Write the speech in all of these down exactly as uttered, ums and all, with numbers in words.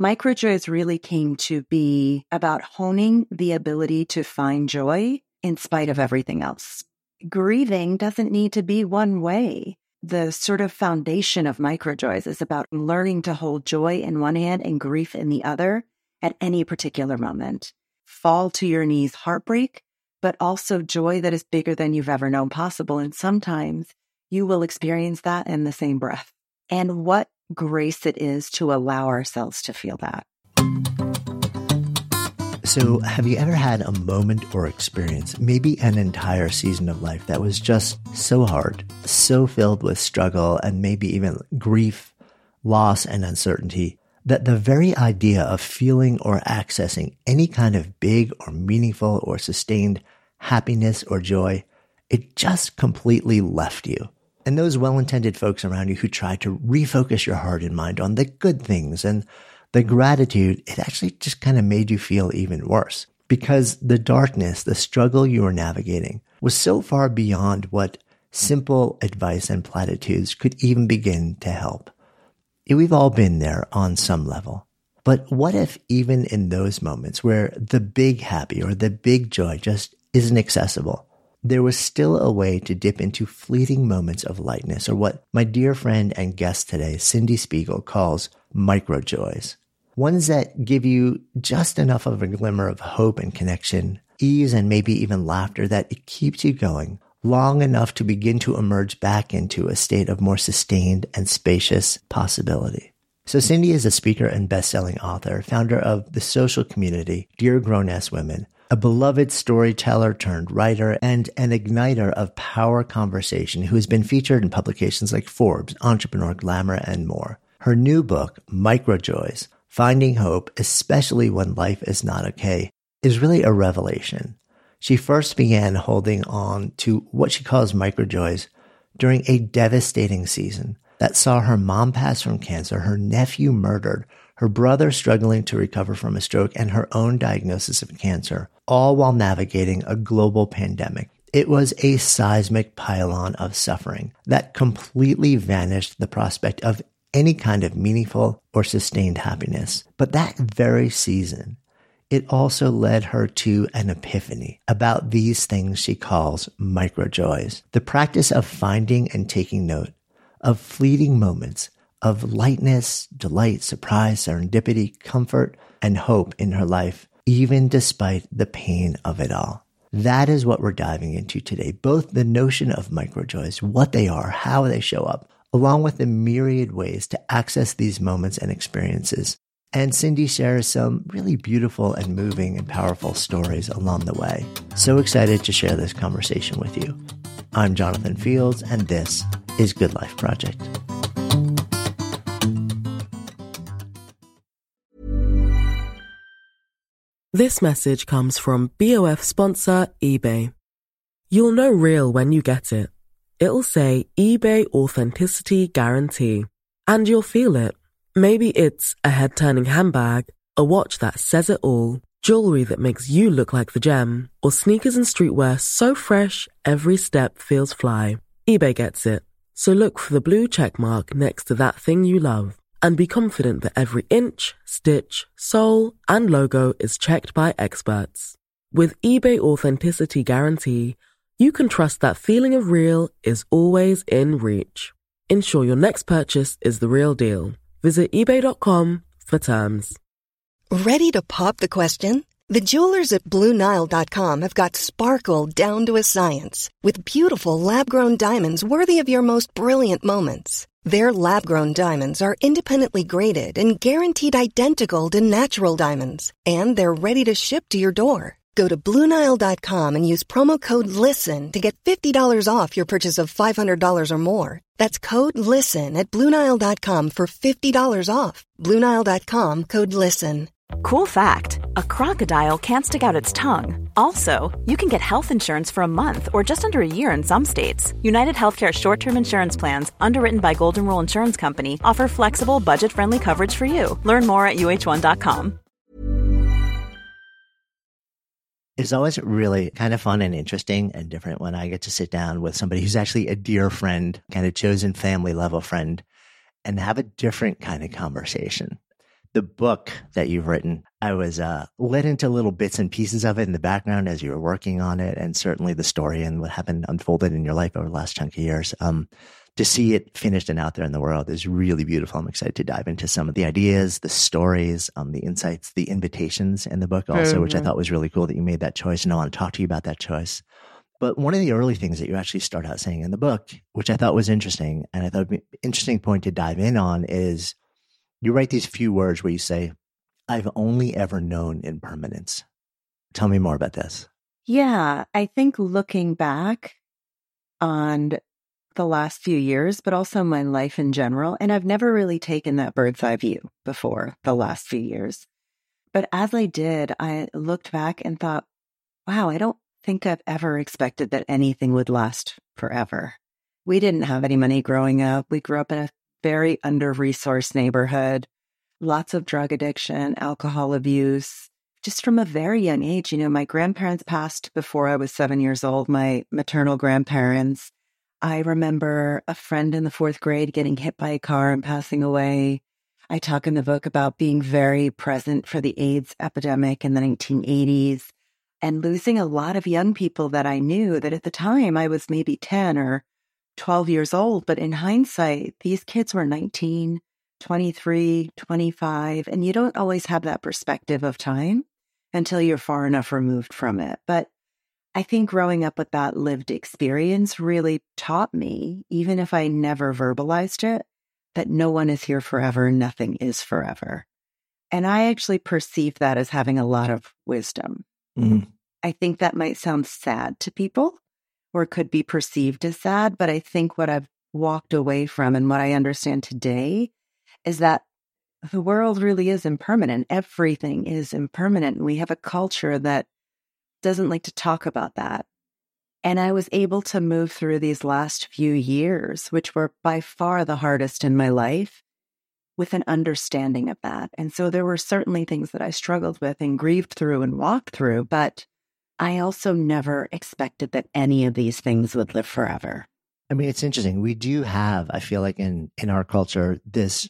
Microjoys really came to be about honing the ability to find joy in spite of everything else. Grieving doesn't need to be one way. The sort of foundation of microjoys is about learning to hold joy in one hand and grief in the other at any particular moment. Fall to your knees heartbreak, but also joy that is bigger than you've ever known possible. And sometimes you will experience that in the same breath. And what grace it is to allow ourselves to feel that. So have you ever had a moment or experience, maybe an entire season of life that was just so hard, so filled with struggle and maybe even grief, loss, and uncertainty, that the very idea of feeling or accessing any kind of big or meaningful or sustained happiness or joy, it just completely left you? And those well-intended folks around you who try to refocus your heart and mind on the good things and the gratitude, it actually just kind of made you feel even worse because the darkness, the struggle you were navigating was so far beyond what simple advice and platitudes could even begin to help. We've all been there on some level. But what if even in those moments where the big happy or the big joy just isn't accessible, there was still a way to dip into fleeting moments of lightness, or what my dear friend and guest today, Cindy Spiegel, calls microjoys. Ones that give you just enough of a glimmer of hope and connection, ease, and maybe even laughter that it keeps you going long enough to begin to emerge back into a state of more sustained and spacious possibility. So Cindy is a speaker and best-selling author, founder of the social community Dear Grown-Ass Women, a beloved storyteller turned writer, and an igniter of power conversation who has been featured in publications like Forbes, Entrepreneur, Glamour, and more. Her new book, Microjoys, Finding Hope, Especially When Life Is Not Okay, is really a revelation. She first began holding on to what she calls microjoys during a devastating season that saw her mom pass from cancer, her nephew murdered, her brother struggling to recover from a stroke, and her own diagnosis of cancer, all while navigating a global pandemic. It was a seismic pylon of suffering that completely vanished the prospect of any kind of meaningful or sustained happiness. But that very season, it also led her to an epiphany about these things she calls microjoys, the practice of finding and taking note of fleeting moments of lightness, delight, surprise, serendipity, comfort, and hope in her life, even despite the pain of it all. That is what we're diving into today, both the notion of microjoys, what they are, how they show up, along with the myriad ways to access these moments and experiences. And Cindy shares some really beautiful and moving and powerful stories along the way. So excited to share this conversation with you. I'm Jonathan Fields, and this is Good Life Project. This message comes from B O F sponsor eBay. You'll know real when you get it. It'll say eBay Authenticity Guarantee. And you'll feel it. Maybe it's a head-turning handbag, a watch that says it all, jewelry that makes you look like the gem, or sneakers and streetwear so fresh every step feels fly. eBay gets it. So look for the blue check mark next to that thing you love. And be confident that every inch, stitch, sole, and logo is checked by experts. With eBay Authenticity Guarantee, you can trust that feeling of real is always in reach. Ensure your next purchase is the real deal. Visit ebay dot com for terms. Ready to pop the question? The jewelers at Blue Nile dot com have got sparkle down to a science with beautiful lab-grown diamonds worthy of your most brilliant moments. Their lab-grown diamonds are independently graded and guaranteed identical to natural diamonds, and they're ready to ship to your door. Go to Blue Nile dot com and use promo code LISTEN to get fifty dollars off your purchase of five hundred dollars or more. That's code LISTEN at Blue Nile dot com for fifty dollars off. Blue Nile dot com, code LISTEN. Cool fact, a crocodile can't stick out its tongue. Also, you can get health insurance for a month or just under a year in some states. United Healthcare short-term insurance plans, underwritten by Golden Rule Insurance Company, offer flexible, budget-friendly coverage for you. Learn more at U H one dot com. It's always really kind of fun and interesting and different when I get to sit down with somebody who's actually a dear friend, kind of chosen family level friend, and have a different kind of conversation. the book that you've written, I was uh, led into little bits and pieces of it in the background as you were working on it, and certainly the story and what happened unfolded in your life over the last chunk of years. Um, to see it finished and out there in the world is really beautiful. I'm excited to dive into some of the ideas, the stories, um, the insights, the invitations in the book also, mm-hmm. which I thought was really cool that you made that choice, and I want to talk to you about that choice. But one of the early things that you actually start out saying in the book, which I thought was interesting, and I thought would be an interesting point to dive in on, is you write these few words where you say, I've only ever known impermanence. Tell me more about this. Yeah, I think looking back on the last few years, but also my life in general, and I've never really taken that bird's eye view before the last few years. But as I did, I looked back and thought, wow, I don't think I've ever expected that anything would last forever. We didn't have any money growing up. We grew up in a very under-resourced neighborhood, lots of drug addiction, alcohol abuse, just from a very young age. You know, my grandparents passed before I was seven years old, my maternal grandparents. I remember a friend in the fourth grade getting hit by a car and passing away. I talk in the book about being very present for the AIDS epidemic in the nineteen eighties and losing a lot of young people that I knew that at the time I was maybe ten or twelve years old. But in hindsight, these kids were nineteen, twenty-three, twenty-five, and you don't always have that perspective of time until you're far enough removed from it. But I think growing up with that lived experience really taught me, even if I never verbalized it, that no one is here forever, nothing is forever. And I actually perceive that as having a lot of wisdom. Mm-hmm. I think that might sound sad to people, or could be perceived as sad, but I think what I've walked away from and what I understand today is that the world really is impermanent. Everything is impermanent. We have a culture that doesn't like to talk about that. And I was able to move through these last few years, which were by far the hardest in my life, with an understanding of that. And so there were certainly things that I struggled with and grieved through and walked through, but I also never expected that any of these things would live forever. I mean, it's interesting. We do have, I feel like in, in our culture, this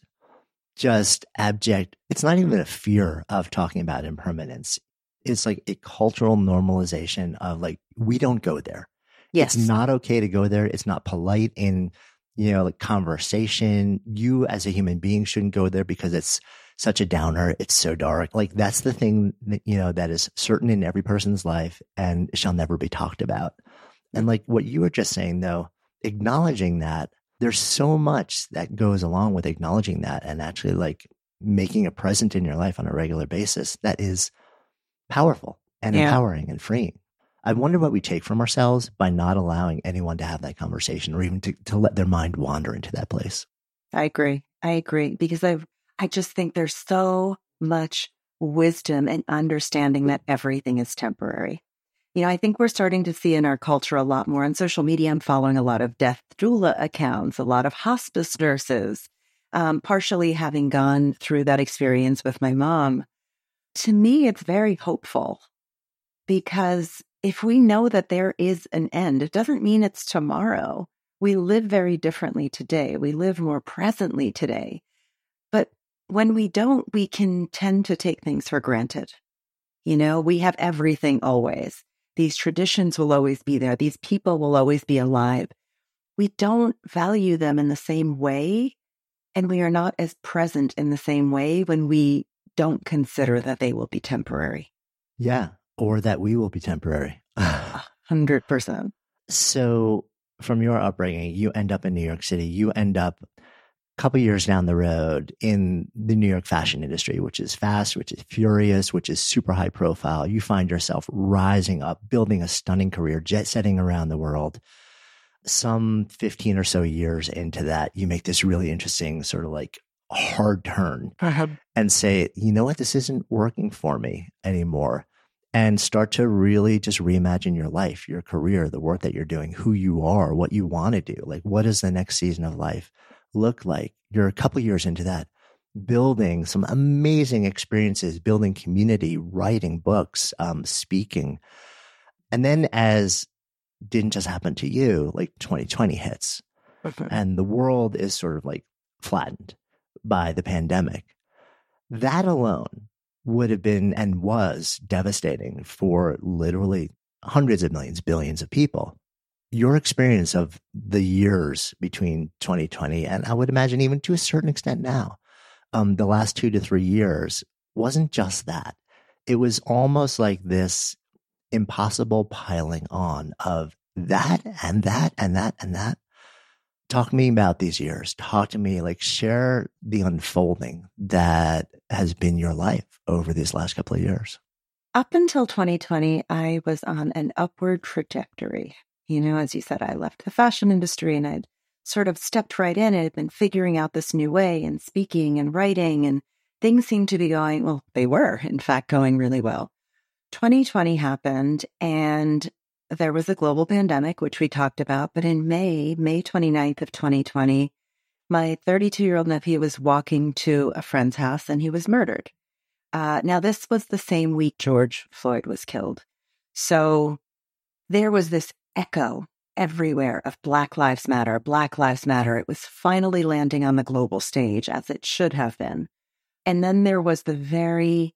just abject, it's not even a fear of talking about impermanence. It's like a cultural normalization of like, we don't go there. Yes. It's not okay to go there. It's not polite in, you know, like conversation. You as a human being shouldn't go there because it's such a downer. It's so dark. Like that's the thing that, you know, that is certain in every person's life and shall never be talked about. And like what you were just saying though, acknowledging that there's so much that goes along with acknowledging that and actually like making it present in your life on a regular basis that is powerful and yeah. empowering and freeing. I wonder what we take from ourselves by not allowing anyone to have that conversation or even to, to let their mind wander into that place. I agree. I agree. Because I I just think there's so much wisdom and understanding that everything is temporary. You know, I think we're starting to see in our culture a lot more on social media. I'm following a lot of death doula accounts, a lot of hospice nurses, um, partially having gone through that experience with my mom. To me, it's very hopeful because if we know that there is an end, it doesn't mean it's tomorrow. We live very differently today. We live more presently today. But when we don't, we can tend to take things for granted. You know, we have everything always. These traditions will always be there. These people will always be alive. We don't value them in the same way, and we are not as present in the same way when we don't consider that they will be temporary. Yeah, or that we will be temporary. one hundred percent. So from your upbringing, you end up in New York City. You end up a couple years down the road in the New York fashion industry, which is fast, which is furious, which is super high profile. You find yourself rising up, building a stunning career, jet setting around the world. Some fifteen or so years into that, you make this really interesting sort of like hard turn and say, you know what, this isn't working for me anymore. And start to really just reimagine your life, your career, the work that you're doing, who you are, what you want to do. Like, what does the next season of life look like? You're a couple years into that, building some amazing experiences, building community, writing books, um, speaking. And then as didn't just happen to you, like twenty twenty hits okay. and the world is sort of like flattened by the pandemic. That alone would have been and was devastating for literally hundreds of millions, billions of people. Your experience of the years between twenty twenty and I would imagine even to a certain extent now, um, the last two to three years wasn't just that. It was almost like this impossible piling on of that and that and that and that. Talk to me about these years. Talk to me, like share the unfolding that has been your life over these last couple of years. Up until twenty twenty, I was on an upward trajectory. You know, as you said, I left the fashion industry and I'd sort of stepped right in and had been figuring out this new way and speaking and writing, and things seemed to be going, well, they were, in fact, going really well. twenty twenty happened and there was a global pandemic, which we talked about. But in May, May twenty-ninth of twenty twenty, my thirty-two-year-old nephew was walking to a friend's house and he was murdered. Uh, now, this was the same week George Floyd was killed. So there was this echo everywhere of Black Lives Matter, Black Lives Matter. It was finally landing on the global stage, as it should have been. And then there was the very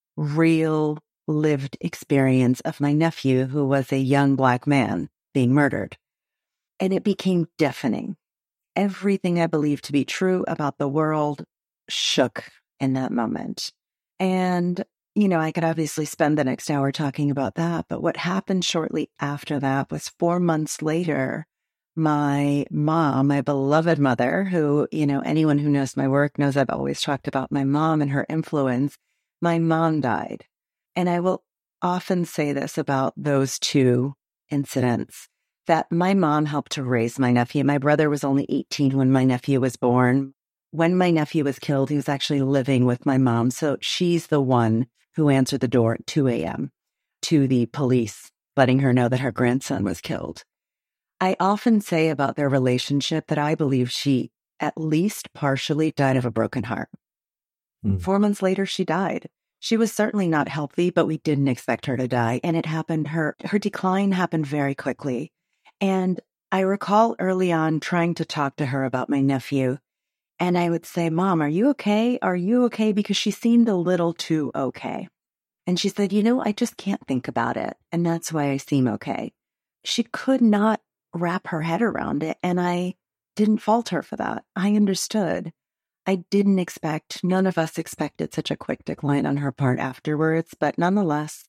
real lived experience of my nephew, who was a young Black man being murdered. And it became deafening. Everything I believed to be true about the world shook in that moment. And, you know, I could obviously spend the next hour talking about that. But what happened shortly after that was four months later, my mom, my beloved mother, who, you know, anyone who knows my work knows I've always talked about my mom and her influence. My mom died. And I will often say this about those two incidents, that my mom helped to raise my nephew. My brother was only eighteen when my nephew was born. When my nephew was killed, he was actually living with my mom. So she's the one who answered the door at two a.m. to the police, letting her know that her grandson was killed. I often say about their relationship that I believe she at least partially died of a broken heart. Mm. Four months later, she died. She was certainly not healthy, but we didn't expect her to die. And it happened, her, her decline happened very quickly. And I recall early on trying to talk to her about my nephew. And I would say, Mom, are you okay? Are you okay? Because she seemed a little too okay. And she said, you know, I just can't think about it. And that's why I seem okay. She could not wrap her head around it. And I didn't fault her for that. I understood. I didn't expect, none of us expected such a quick decline on her part afterwards. But nonetheless,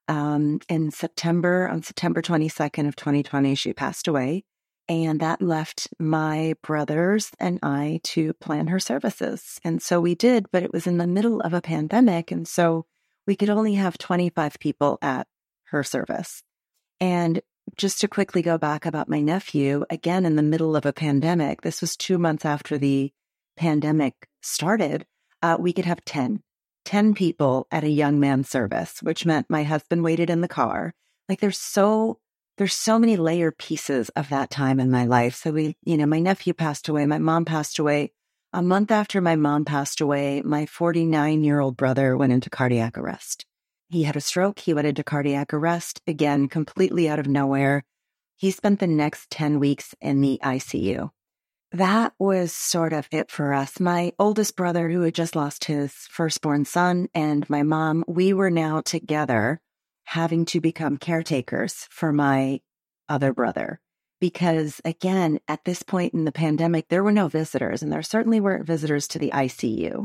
um, in September, on September twenty-second of twenty twenty, she passed away. And that left my brothers and I to plan her services. And so we did, but it was in the middle of a pandemic. And so we could only have twenty-five people at her service. And just to quickly go back about my nephew, again, in the middle of a pandemic, this was two months after the pandemic started, uh, we could have ten, ten people at a young man's service, which meant my husband waited in the car. Like there's so, there's so many layered pieces of that time in my life. So we, you know, my nephew passed away. My mom passed away. A month after my mom passed away, my forty-nine-year-old brother went into cardiac arrest. He had a stroke. He went into cardiac arrest, again, completely out of nowhere. He spent the next ten weeks in the I C U. That was sort of it for us. My oldest brother, who had just lost his firstborn son, and my mom, we were now together having to become caretakers for my other brother. Because again, at this point in the pandemic, there were no visitors, and there certainly weren't visitors to the I C U.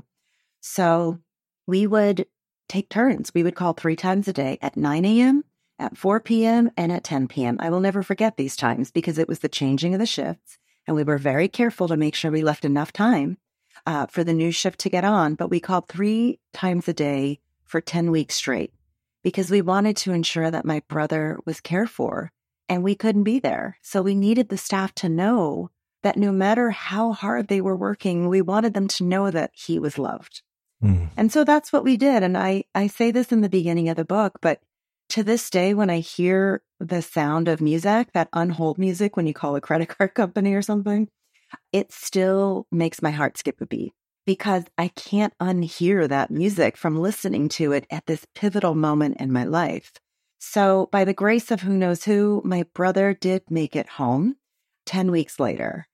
So we would take turns. We would call three times a day at nine a.m., at four p.m., and at ten p.m. I will never forget these times because it was the changing of the shifts. And we were very careful to make sure we left enough time uh, for the new shift to get on. But we called three times a day for ten weeks straight because we wanted to ensure that my brother was cared for and we couldn't be there. So we needed the staff to know that no matter how hard they were working, we wanted them to know that he was loved. Mm. And so that's what we did. And I, I say this in the beginning of the book, but to this day, when I hear the sound of music, that unhold music when you call a credit card company or something, it still makes my heart skip a beat because I can't unhear that music from listening to it at this pivotal moment in my life. So by the grace of who knows who, my brother did make it home ten weeks later.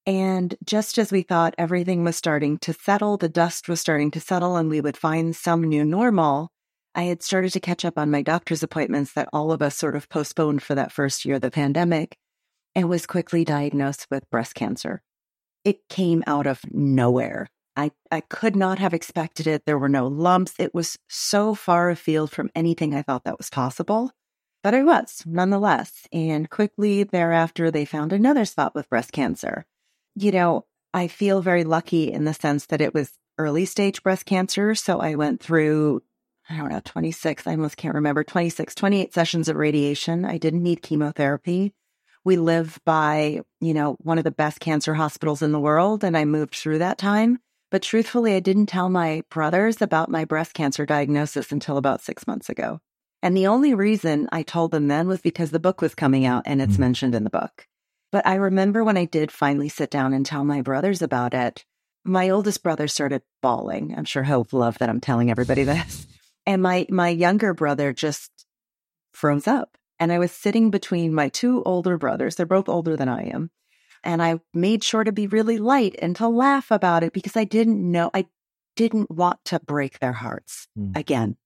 And just as we thought everything was starting to settle, the dust was starting to settle, and we would find some new normal, I had started to catch up on my doctor's appointments that all of us sort of postponed for that first year of the pandemic, and was quickly diagnosed with breast cancer. It came out of nowhere. I, I could not have expected it. There were no lumps. It was so far afield from anything I thought that was possible. But I was, nonetheless. And quickly thereafter, they found another spot with breast cancer. You know, I feel very lucky in the sense that it was early stage breast cancer. So I went through, I don't know, twenty-six, I almost can't remember, twenty-six, twenty-eight sessions of radiation. I didn't need chemotherapy. We live by, you know, one of the best cancer hospitals in the world, and I moved through that time. But truthfully, I didn't tell my brothers about my breast cancer diagnosis until about six months ago. And the only reason I told them then was because the book was coming out and it's mm. mentioned in the book. But I remember when I did finally sit down and tell my brothers about it, my oldest brother started bawling. I'm sure he'll love that I'm telling everybody this. And my my younger brother just froze up. And I was sitting between my two older brothers. They're both older than I am. And I made sure to be really light and to laugh about it because I didn't know, I didn't want to break their hearts mm. again.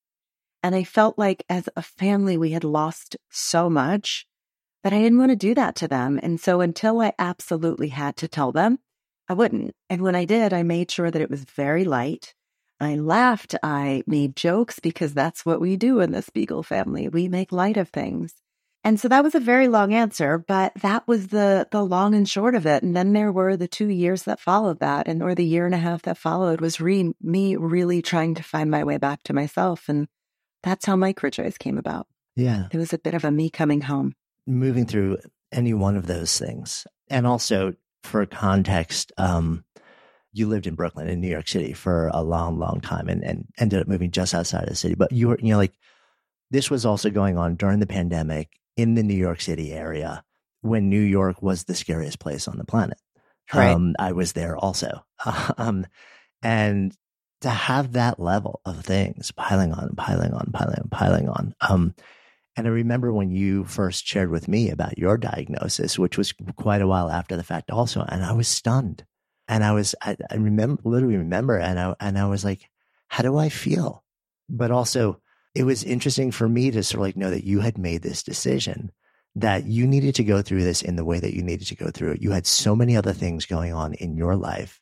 And I felt like as a family, we had lost so much that I didn't want to do that to them. And so until I absolutely had to tell them, I wouldn't. And when I did, I made sure that it was very light. I laughed. I made jokes because that's what we do in the Spiegel family. We make light of things. And so that was a very long answer, but that was the the long and short of it. And then there were the two years that followed that, and or the year and a half that followed was re- me really trying to find my way back to myself. And that's how MicroChoice came about. Yeah. It was a bit of a me coming home. Moving through any one of those things. And also for context, um, you lived in Brooklyn in New York City for a long, long time and, and ended up moving just outside of the city. But you were, you know, like this was also going on during the pandemic in the New York City area when New York was the scariest place on the planet. Right. Um, I was there also. Um, and to have that level of things piling on, piling on, piling on, piling on. Um, and I remember when you first shared with me about your diagnosis, which was quite a while after the fact also, and I was stunned. And I was, I, I remember, literally remember, and I, and I was like, how do I feel? But also, it was interesting for me to sort of like know that you had made this decision, that you needed to go through this in the way that you needed to go through it. You had so many other things going on in your life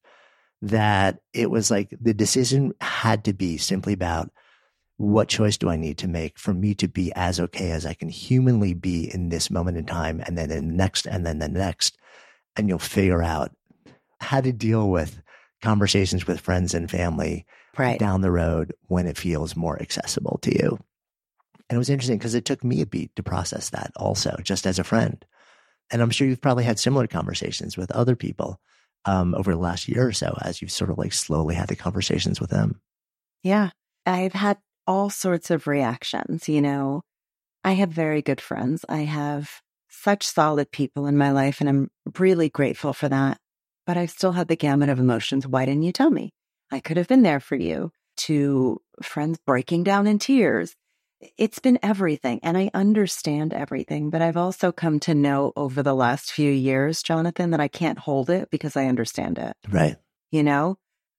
that it was like the decision had to be simply about what choice do I need to make for me to be as okay as I can humanly be in this moment in time, and then in the next, and then the next, and you'll figure out how to deal with conversations with friends and family right. down the road when it feels more accessible to you. And it was interesting because it took me a beat to process that also, just as a friend. And I'm sure you've probably had similar conversations with other people um, over the last year or so as you've sort of like slowly had the conversations with them. Yeah, I've had all sorts of reactions. You know, I have very good friends. I have such solid people in my life, and I'm really grateful for that. But I've still had the gamut of emotions. Why didn't you tell me? I could have been there for you. To friends breaking down in tears. It's been everything. And I understand everything. But I've also come to know over the last few years, Jonathan, that I can't hold it because I understand it. Right. You know,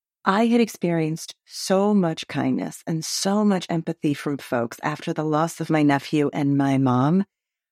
I had experienced so much kindness and so much empathy from folks after the loss of my nephew and my mom.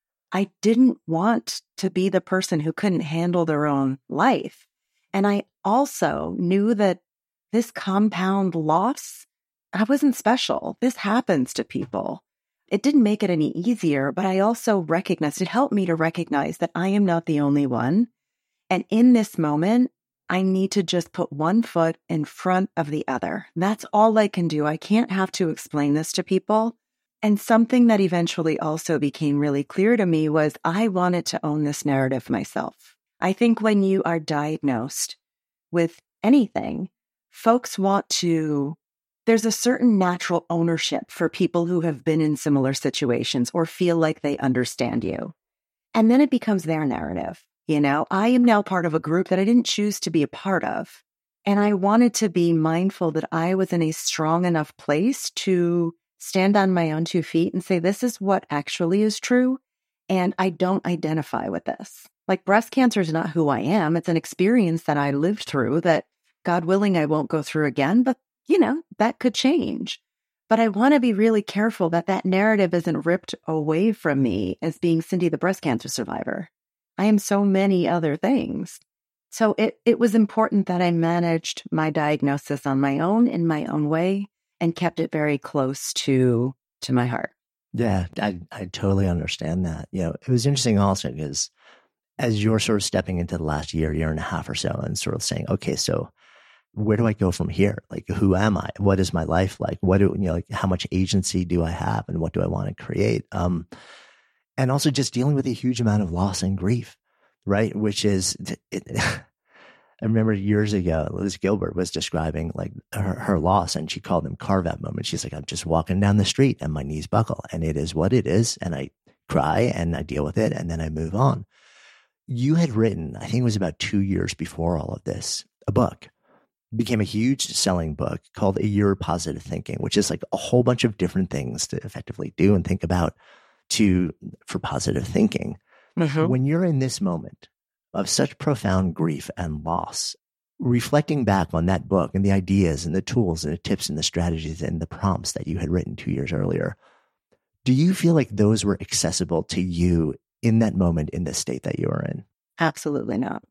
I didn't want to be the person who couldn't handle their own life. And I also knew that this compound loss, I wasn't special. This happens to people. It didn't make it any easier, but I also recognized, it helped me to recognize that I am not the only one. And in this moment, I need to just put one foot in front of the other. That's all I can do. I can't have to explain this to people. And something that eventually also became really clear to me was I wanted to own this narrative myself. I think when you are diagnosed with anything, folks want to, there's a certain natural ownership for people who have been in similar situations or feel like they understand you. And then it becomes their narrative. You know, I am now part of a group that I didn't choose to be a part of. And I wanted to be mindful that I was in a strong enough place to stand on my own two feet and say, this is what actually is true. And I don't identify with this. Like breast cancer is not who I am. It's an experience that I lived through that, God willing, I won't go through again. But, you know, that could change. But I want to be really careful that that narrative isn't ripped away from me as being Cindy, the breast cancer survivor. I am so many other things. So it, it was important that I managed my diagnosis on my own, in my own way, and kept it very close to, to my heart. Yeah, I, I totally understand that. You know, it was interesting also because as you're sort of stepping into the last year, year and a half or so, and sort of saying, okay, so where do I go from here? Like, who am I? What is my life like? What do, you know, like, how much agency do I have and what do I want to create? Um, and also just dealing with a huge amount of loss and grief, right? Which is, it, I remember years ago, Liz Gilbert was describing like her, her loss, and she called them carve out moments. She's like, I'm just walking down the street and my knees buckle, and it is what it is. And I cry and I deal with it, and then I move on. You had written, I think it was about two years before all of this, a book. It became a huge selling book called A Year of Positive Thinking, which is like a whole bunch of different things to effectively do and think about to for positive thinking. Mm-hmm. When you're in this moment of such profound grief and loss, reflecting back on that book and the ideas and the tools and the tips and the strategies and the prompts that you had written two years earlier, do you feel like those were accessible to you in that moment, in the state that you were in? Absolutely not.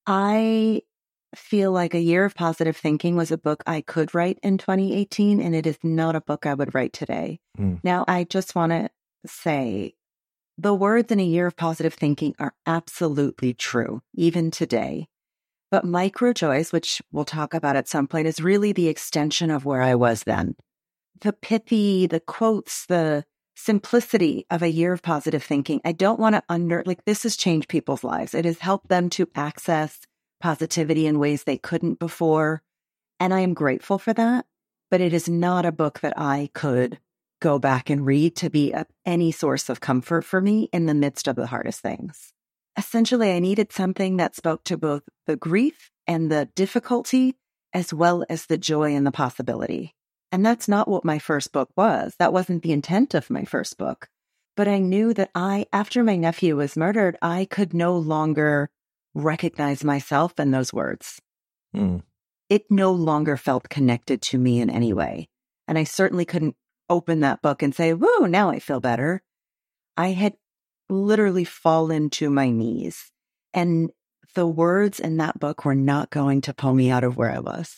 I feel like A Year of Positive Thinking was a book I could write in twenty eighteen, and it is not a book I would write today. Mm. Now, I just want to say the words in A Year of Positive Thinking are absolutely true, even today. But Microjoys, which we'll talk about at some point, is really the extension of where I was then. The pithy, the quotes, the simplicity of A Year of Positive Thinking. I don't want to under, like, this has changed people's lives. It has helped them to access positivity in ways they couldn't before. And I am grateful for that. But it is not a book that I could go back and read to be a, any source of comfort for me in the midst of the hardest things. Essentially, I needed something that spoke to both the grief and the difficulty, as well as the joy and the possibility. And that's not what my first book was. That wasn't the intent of my first book. But I knew that I, after my nephew was murdered, I could no longer recognize myself in those words. Mm. It no longer felt connected to me in any way. And I certainly couldn't open that book and say, whoa, now I feel better. I had literally fallen to my knees. And the words in that book were not going to pull me out of where I was.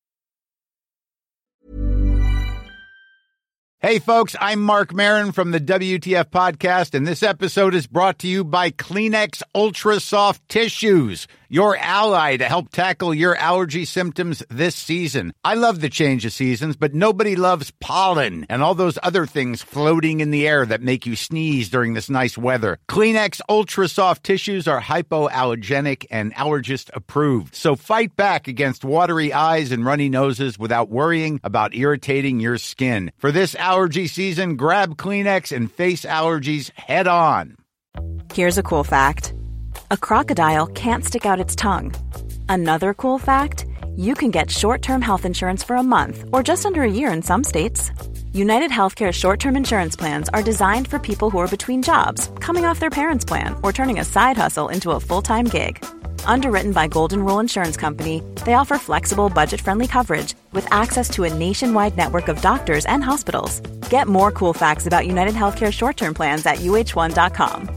Hey, folks, I'm Mark Maron from the W T F Podcast, and this episode is brought to you by Kleenex Ultra Soft Tissues, your ally to help tackle your allergy symptoms this season. I love the change of seasons, but nobody loves pollen and all those other things floating in the air that make you sneeze during this nice weather. Kleenex Ultra Soft Tissues are hypoallergenic and allergist approved, so fight back against watery eyes and runny noses without worrying about irritating your skin. For this allergy season, grab Kleenex and face allergies head on. Here's a cool fact. A crocodile can't stick out its tongue. Another cool fact, you can get short-term health insurance for a month or just under a year in some states. United Healthcare short-term insurance plans are designed for people who are between jobs, coming off their parents' plan, or turning a side hustle into a full-time gig. Underwritten by Golden Rule Insurance Company, they offer flexible, budget-friendly coverage with access to a nationwide network of doctors and hospitals. Get more cool facts about United Healthcare short-term plans at U H one dot com.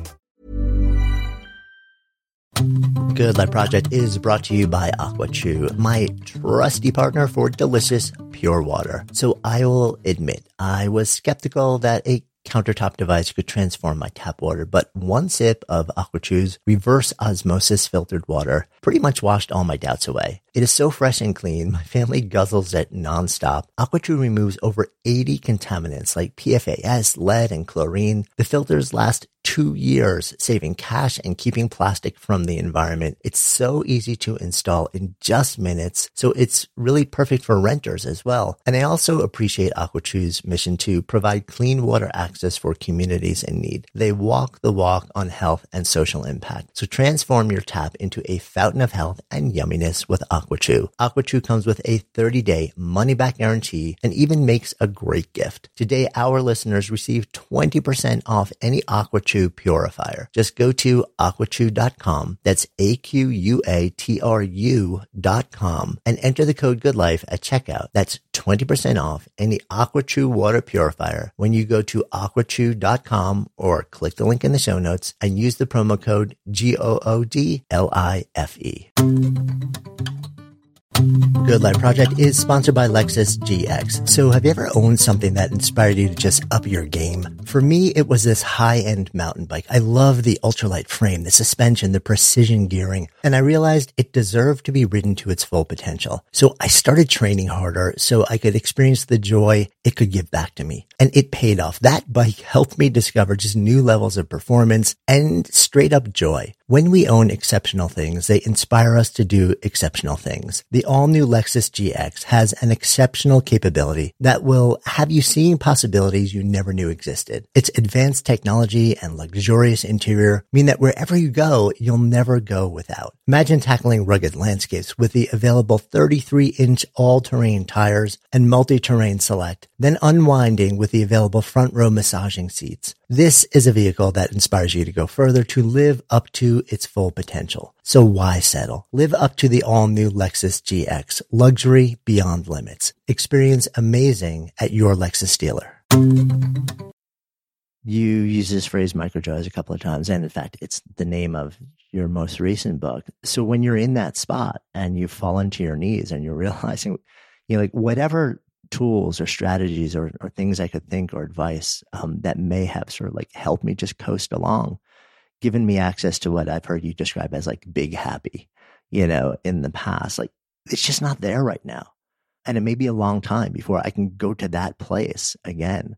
Good Life Project is brought to you by AquaChew, my trusty partner for delicious, pure water. So I will admit, I was skeptical that a countertop device could transform my tap water, but one sip of AquaChew's reverse osmosis filtered water pretty much washed all my doubts away. It is so fresh and clean, my family guzzles it nonstop. AquaChew removes over eighty contaminants like P F A S, lead, and chlorine. The filters last two years, saving cash and keeping plastic from the environment. It's so easy to install in just minutes, so it's really perfect for renters as well. And I also appreciate AquaChew's mission to provide clean water access for communities in need. They walk the walk on health and social impact. So transform your tap into a fountain of health and yumminess with AquaChew. AquaChew comes with a thirty-day money-back guarantee and even makes a great gift. Today, our listeners receive twenty percent off any AquaChew AquaTrue Purifier. Just go to aqua true dot com. That's A Q U A T R U dot com and enter the code GoodLife at checkout. That's twenty percent off any AquaTrue water purifier when you go to aqua true dot com or click the link in the show notes and use the promo code G O O D L I F E. Good Life Project is sponsored by Lexus G X. So have you ever owned something that inspired you to just up your game? For me, it was this high-end mountain bike. I love the ultralight frame, the suspension, the precision gearing, and I realized it deserved to be ridden to its full potential. So I started training harder so I could experience the joy it could give back to me. And it paid off. That bike helped me discover just new levels of performance and straight up joy. When we own exceptional things, they inspire us to do exceptional things. The all-new Lexus G X has an exceptional capability that will have you seeing possibilities you never knew existed. Its advanced technology and luxurious interior mean that wherever you go, you'll never go without. Imagine tackling rugged landscapes with the available thirty-three inch all-terrain tires and multi-terrain select, then unwinding with the available front row massaging seats. This is a vehicle that inspires you to go further, to live up to its full potential. So why settle? Live up to the all-new Lexus G X. Luxury beyond limits. Experience amazing at your Lexus dealer. You use this phrase microjoys a couple of times, and in fact, it's the name of your most recent book. So when you're in that spot and you fall into your knees and you're realizing, you know, like whatever tools or strategies or, or things I could think or advice um, that may have sort of like helped me just coast along, given me access to what I've heard you describe as like big happy, you know, in the past, like it's just not there right now. And it may be a long time before I can go to that place again.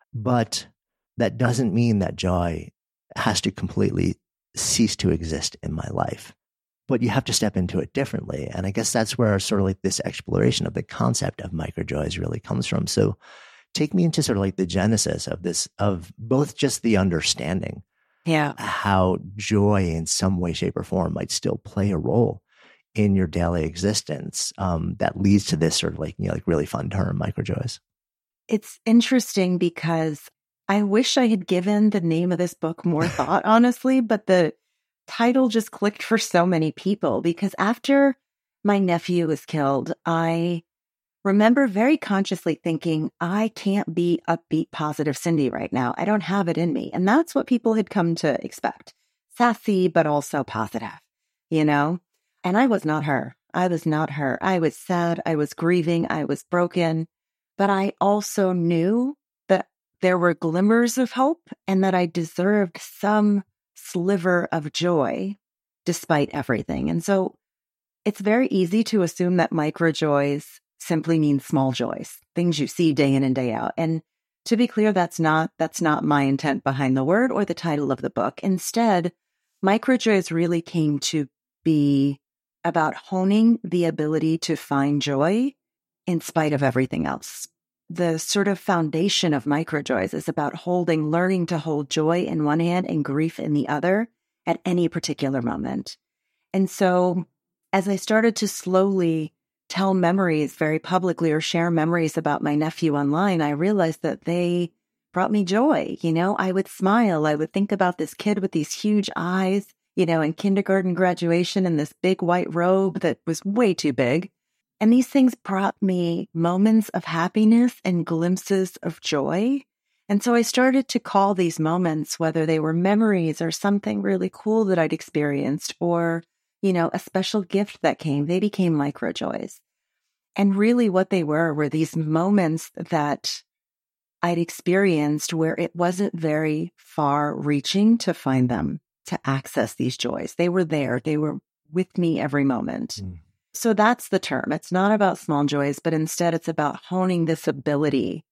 But that doesn't mean that joy has to completely cease to exist in my life. But you have to step into it differently. And I guess that's where sort of like this exploration of the concept of microjoys really comes from. So take me into sort of like the genesis of this, of both just the understanding, yeah, how joy in some way, shape, or form might still play a role in your daily existence, um, that leads to this sort of like, you know, like really fun term, microjoys. It's interesting because I wish I had given the name of this book more thought, honestly, but the title just clicked for so many people because after my nephew was killed, I remember very consciously thinking, I can't be upbeat, positive Cindy right now. I don't have it in me. And that's what people had come to expect. Sassy, but also positive, you know? And I was not her. I was not her. I was sad. I was grieving. I was broken. But I also knew that there were glimmers of hope and that I deserved some sliver of joy despite everything. And so it's very easy to assume that micro joys simply mean small joys, things you see day in and day out. And to be clear, that's not that's not my intent behind the word or the title of the book. Instead, micro joys really came to be about honing the ability to find joy in spite of everything else. The sort of foundation of microjoys is about holding, learning to hold joy in one hand and grief in the other at any particular moment. And so as I started to slowly tell memories very publicly or share memories about my nephew online, I realized that they brought me joy. You know, I would smile. I would think about this kid with these huge eyes, you know, in kindergarten graduation in this big white robe that was way too big. And these things brought me moments of happiness and glimpses of joy. And so I started to call these moments, whether they were memories or something really cool that I'd experienced or, you know, a special gift that came, they became microjoys. And really what they were were these moments that I'd experienced where it wasn't very far reaching to find them, to access these joys. They were there. They were with me every moment. Mm. So that's the term. It's not about small joys, but instead it's about honing this ability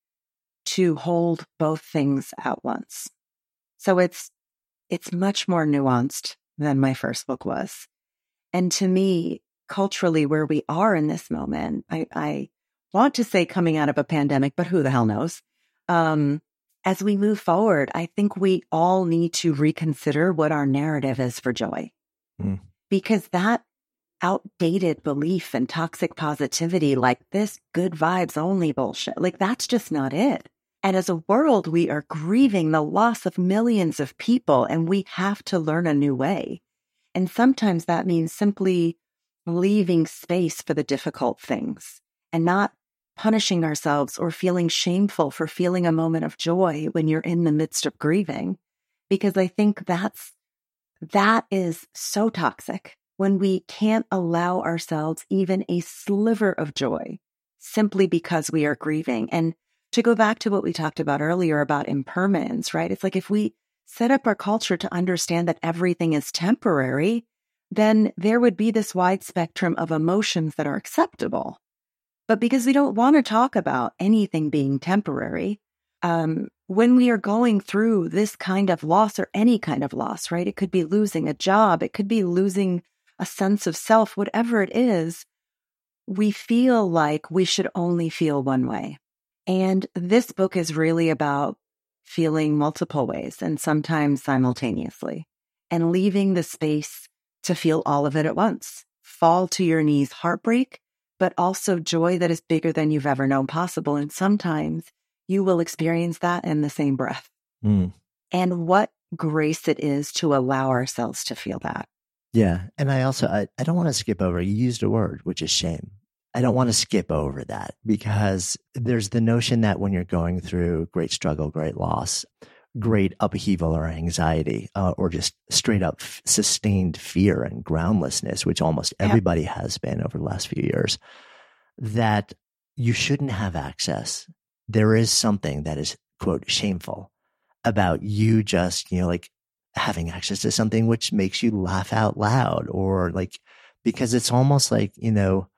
to hold both things at once. So it's it's much more nuanced than my first book was. And to me, culturally, where we are in this moment, I, I want to say coming out of a pandemic, but who the hell knows? Um, as we move forward, I think we all need to reconsider what our narrative is for joy. Mm. Because that outdated belief and toxic positivity, like this good vibes only bullshit, like that's just not it. And as a world, we are grieving the loss of millions of people, and we have to learn a new way. And sometimes that means simply leaving space for the difficult things and not punishing ourselves or feeling shameful for feeling a moment of joy when you're in the midst of grieving. Because I think that's, that is so toxic when we can't allow ourselves even a sliver of joy simply because we are grieving. And to go back to what we talked about earlier about impermanence, right? It's like if we set up our culture to understand that everything is temporary, then there would be this wide spectrum of emotions that are acceptable. But because we don't want to talk about anything being temporary, um, when we are going through this kind of loss or any kind of loss, right? It could be losing a job. It could be losing a sense of self, whatever it is, we feel like we should only feel one way. And this book is really about feeling multiple ways and sometimes simultaneously, and leaving the space to feel all of it at once. Fall to your knees, heartbreak, but also joy that is bigger than you've ever known possible. And sometimes you will experience that in the same breath. Mm. And what grace it is to allow ourselves to feel that. Yeah. And I also, I, I don't want to skip over, you used a word, which is shame. I don't want to skip over that because there's the notion that when you're going through great struggle, great loss, great upheaval or anxiety, uh, or just straight up f- sustained fear and groundlessness, which almost everybody yep. has been over the last few years, that you shouldn't have access. There is something that is, quote, shameful about you just, you know, like having access to something which makes you laugh out loud, or like, because it's almost like, you know,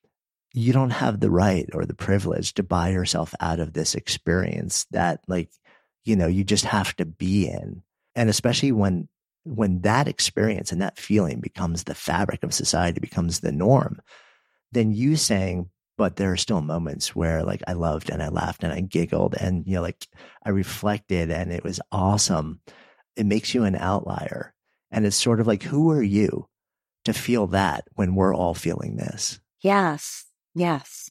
you don't have the right or the privilege to buy yourself out of this experience that, like, you know, you just have to be in. And especially when, when that experience and that feeling becomes the fabric of society, becomes the norm, then you saying, but there are still moments where like I loved and I laughed and I giggled and, you know, like I reflected and it was awesome. It makes you an outlier. And it's sort of like, who are you to feel that when we're all feeling this? Yes. Yes.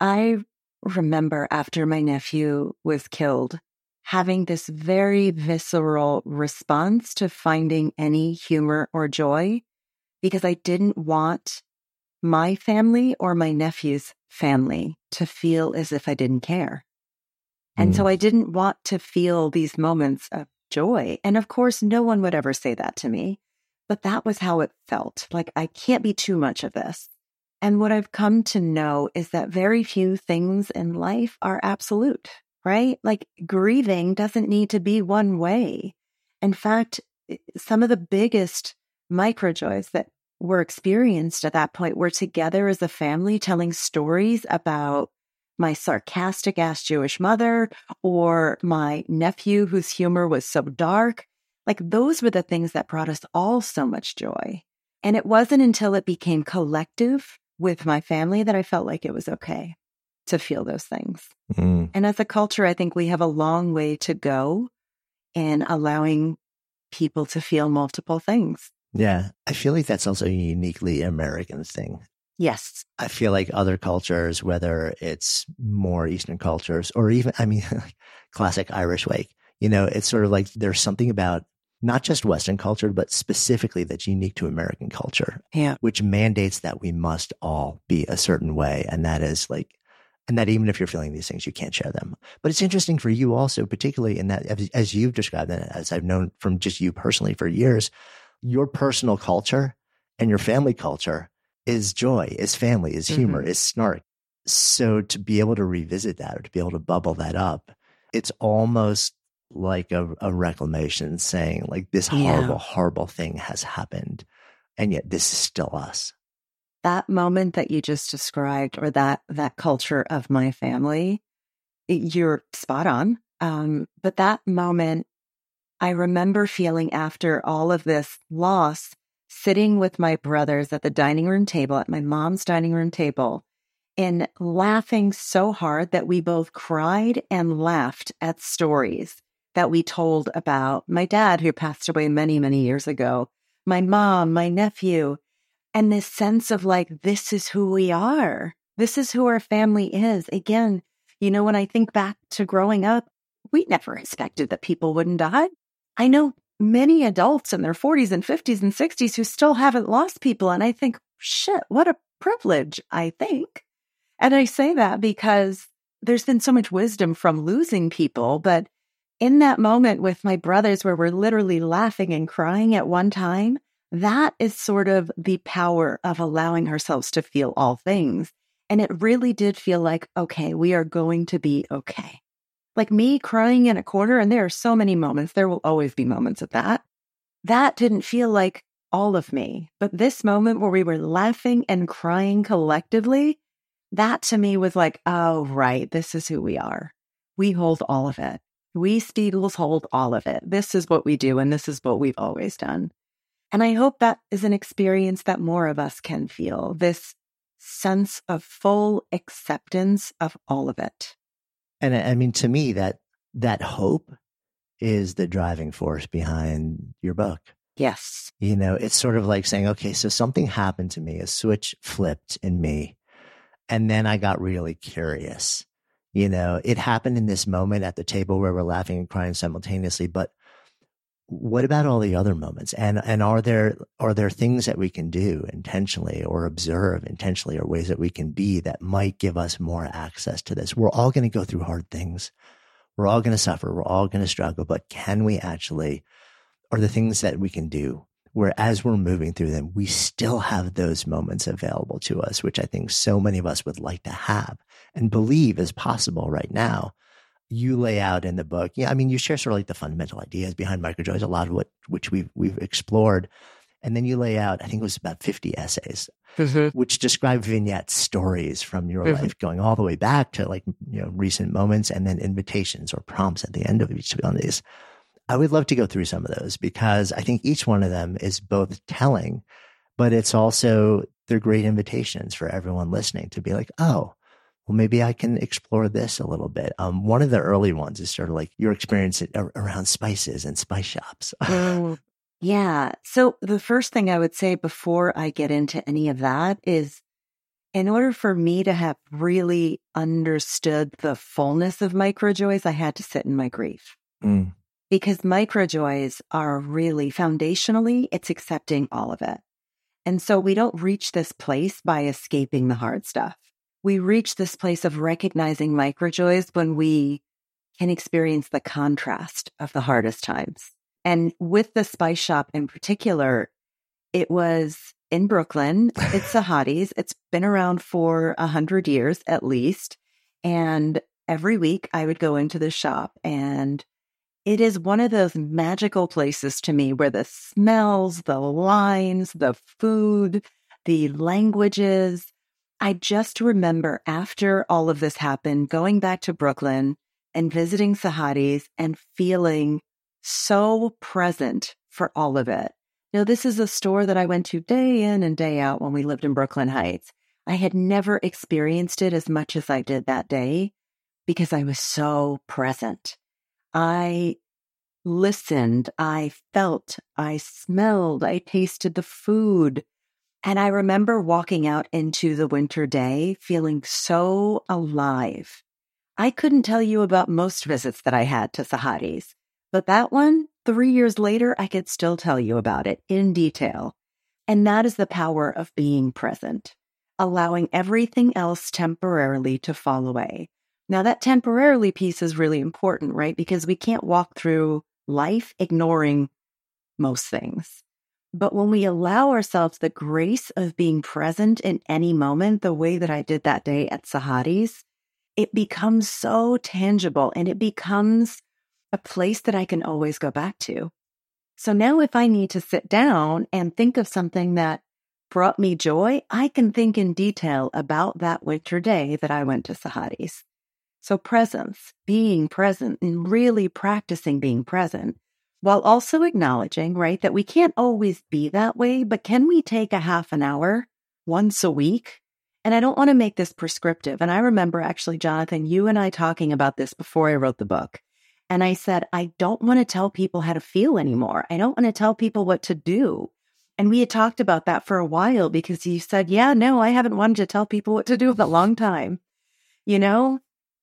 I remember after my nephew was killed, having this very visceral response to finding any humor or joy, because I didn't want my family or my nephew's family to feel as if I didn't care. And mm. so I didn't want to feel these moments of joy. And of course, no one would ever say that to me, but that was how it felt. Like, I can't be too much of this. And what I've come to know is that very few things in life are absolute, right? Like, grieving doesn't need to be one way. In fact, some of the biggest microjoys that were experienced at that point were together as a family telling stories about my sarcastic ass Jewish mother or my nephew whose humor was so dark. Like, those were the things that brought us all so much joy. And it wasn't until it became collective with my family that I felt like it was okay to feel those things. Mm. And as a culture, I think we have a long way to go in allowing people to feel multiple things. Yeah. I feel like that's also a uniquely American thing. Yes. I feel like other cultures, whether it's more Eastern cultures or even, I mean, classic Irish wake, you know, it's sort of like there's something about not just Western culture, but specifically that's unique to American culture, yeah. which mandates that we must all be a certain way. And that is like, and that even if you're feeling these things, you can't share them. But it's interesting for you also, particularly in that, as you've described it, as I've known from just you personally for years, your personal culture and your family culture is joy, is family, is humor, mm-hmm. is snark. So to be able to revisit that or to be able to bubble that up, it's almost like a, a reclamation saying like this horrible, yeah. horrible thing has happened. And yet this is still us. That moment that you just described, or that, that culture of my family, you're spot on. Um, but that moment, I remember feeling after all of this loss, sitting with my brothers at the dining room table, at my mom's dining room table, and laughing so hard that we both cried and laughed at stories that we told about my dad, who passed away many, many years ago, my mom, my nephew, and this sense of like, this is who we are. This is who our family is. Again, you know, when I think back to growing up, we never expected that people wouldn't die. I know many adults in their forties and fifties and sixties who still haven't lost people. And I think, shit, what a privilege, I think. And I say that because there's been so much wisdom from losing people. But in that moment with my brothers where we're literally laughing and crying at one time, that is sort of the power of allowing ourselves to feel all things. And it really did feel like, okay, we are going to be okay. Like me crying in a corner, and there are so many moments, there will always be moments of that. That didn't feel like all of me. But this moment where we were laughing and crying collectively, that to me was like, oh, right, this is who we are. We hold all of it. We Spiegels hold all of it. This is what we do, and this is what we've always done. And I hope that is an experience that more of us can feel, this sense of full acceptance of all of it. And I mean, to me, that that hope is the driving force behind your book. Yes. You know, it's sort of like saying, okay, so something happened to me, a switch flipped in me, and then I got really curious. You know, it happened in this moment at the table where we're laughing and crying simultaneously, but what about all the other moments? And and are there are there things that we can do intentionally or observe intentionally, or ways that we can be that might give us more access to this? We're all going to go through hard things. We're all going to suffer. We're all going to struggle. But can we actually, are the things that we can do where as we're moving through them, we still have those moments available to us, which I think so many of us would like to have and believe is possible right now. You lay out in the book, yeah, I mean, you share sort of like the fundamental ideas behind microjoys, a lot of what which we've we've explored, and then you lay out, I think it was about fifty essays, mm-hmm. which describe vignettes, stories from your mm-hmm. life, going all the way back to like you know recent moments, and then invitations or prompts at the end of each one of these. I would love to go through some of those because I think each one of them is both telling, but it's also they're great invitations for everyone listening to be like, oh, well, maybe I can explore this a little bit. Um, one of the early ones is sort of like your experience around spices and spice shops. mm, yeah. So the first thing I would say before I get into any of that is in order for me to have really understood the fullness of microjoys, I had to sit in my grief. Mm. Because microjoys are really foundationally, it's accepting all of it. And so we don't reach this place by escaping the hard stuff. We reach this place of recognizing microjoys when we can experience the contrast of the hardest times. And with the spice shop in particular, it was in Brooklyn. It's Sahadi's. It's been around for a hundred years at least. And every week I would go into the shop, and it is one of those magical places to me where the smells, the lines, the food, the languages, I just remember after all of this happened, going back to Brooklyn and visiting Sahadi's and feeling so present for all of it. Now, this is a store that I went to day in and day out when we lived in Brooklyn Heights. I had never experienced it as much as I did that day because I was so present. I listened, I felt, I smelled, I tasted the food. And I remember walking out into the winter day feeling so alive. I couldn't tell you about most visits that I had to Sahadi's, but that one, three years later, I could still tell you about it in detail. And that is the power of being present, allowing everything else temporarily to fall away. Now, that temporarily piece is really important, right? Because we can't walk through life ignoring most things. But when we allow ourselves the grace of being present in any moment, the way that I did that day at Sahadi's, it becomes so tangible and it becomes a place that I can always go back to. So now if I need to sit down and think of something that brought me joy, I can think in detail about that winter day that I went to Sahadi's. So presence, being present, and really practicing being present, while also acknowledging, right, that we can't always be that way, but can we take a half an hour once a week? And I don't want to make this prescriptive. And I remember actually, Jonathan, you and I talking about this before I wrote the book. And I said, I don't want to tell people how to feel anymore. I don't want to tell people what to do. And we had talked about that for a while because you said, yeah, no, I haven't wanted to tell people what to do in a long time. You know,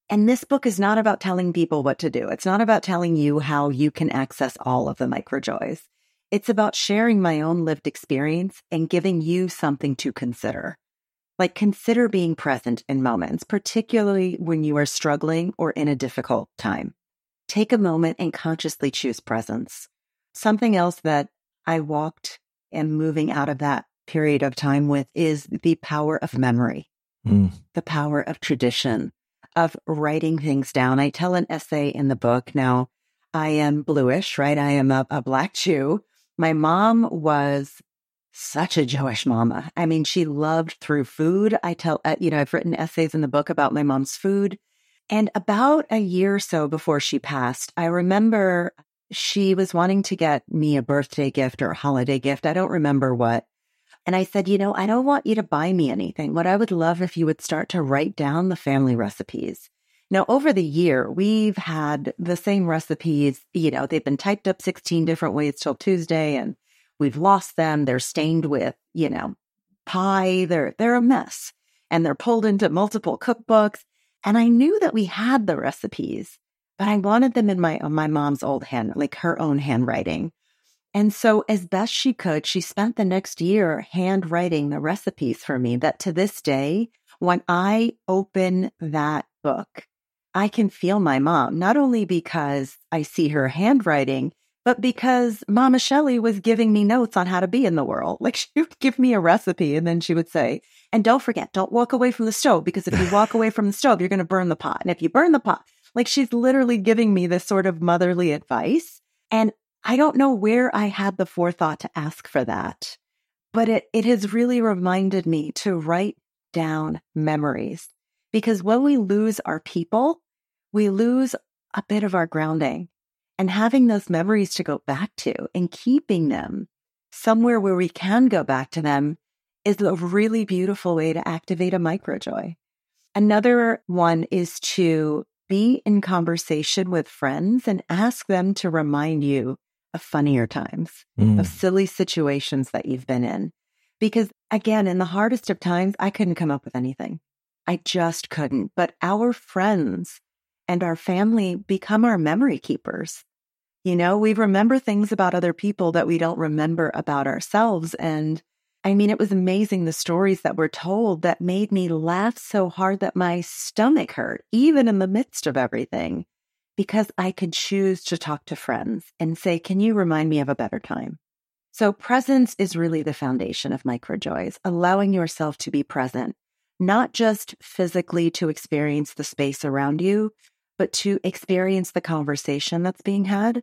And this book is not about telling people what to do. It's not about telling you how you can access all of the microjoys. It's about sharing my own lived experience and giving you something to consider. Like, consider being present in moments, particularly when you are struggling or in a difficult time. Take a moment and consciously choose presence. Something else that I walked and moving out of that period of time with is the power of memory, mm. the power of tradition, of writing things down. I tell an essay in the book. Now, I am bluish, right? I am a, a Black Jew. My mom was such a Jewish mama. I mean, she loved through food. I tell, uh, you know, I've written essays in the book about my mom's food. And about a year or so before she passed, I remember she was wanting to get me a birthday gift or a holiday gift. I don't remember what. And I said, you know, I don't want you to buy me anything. What I would love if you would start to write down the family recipes. Now, over the year, we've had the same recipes. You know, they've been typed up sixteen different ways till Tuesday, and we've lost them. They're stained with, you know, pie. They're, they're a mess, and they're pulled into multiple cookbooks. And I knew that we had the recipes, but I wanted them in my, my mom's old hand, like her own handwriting. And so as best she could, she spent the next year handwriting the recipes for me that to this day, when I open that book, I can feel my mom, not only because I see her handwriting, but because Mama Shelley was giving me notes on how to be in the world. Like, she would give me a recipe and then she would say, and don't forget, don't walk away from the stove, because if you walk away from the stove, you're going to burn the pot. And if you burn the pot, like, she's literally giving me this sort of motherly advice. And I don't know where I had the forethought to ask for that, but it, it has really reminded me to write down memories, because when we lose our people, we lose a bit of our grounding. And having those memories to go back to and keeping them somewhere where we can go back to them is a really beautiful way to activate a microjoy. Another one is to be in conversation with friends and ask them to remind you of funnier times, mm. of silly situations that you've been in. Because again, in the hardest of times, I couldn't come up with anything. I just couldn't. But our friends and our family become our memory keepers. You know, we remember things about other people that we don't remember about ourselves. And I mean, it was amazing the stories that were told that made me laugh so hard that my stomach hurt, even in the midst of everything, because I could choose to talk to friends and say, can you remind me of a better time? So presence is really the foundation of microjoys, allowing yourself to be present, not just physically to experience the space around you, but to experience the conversation that's being had,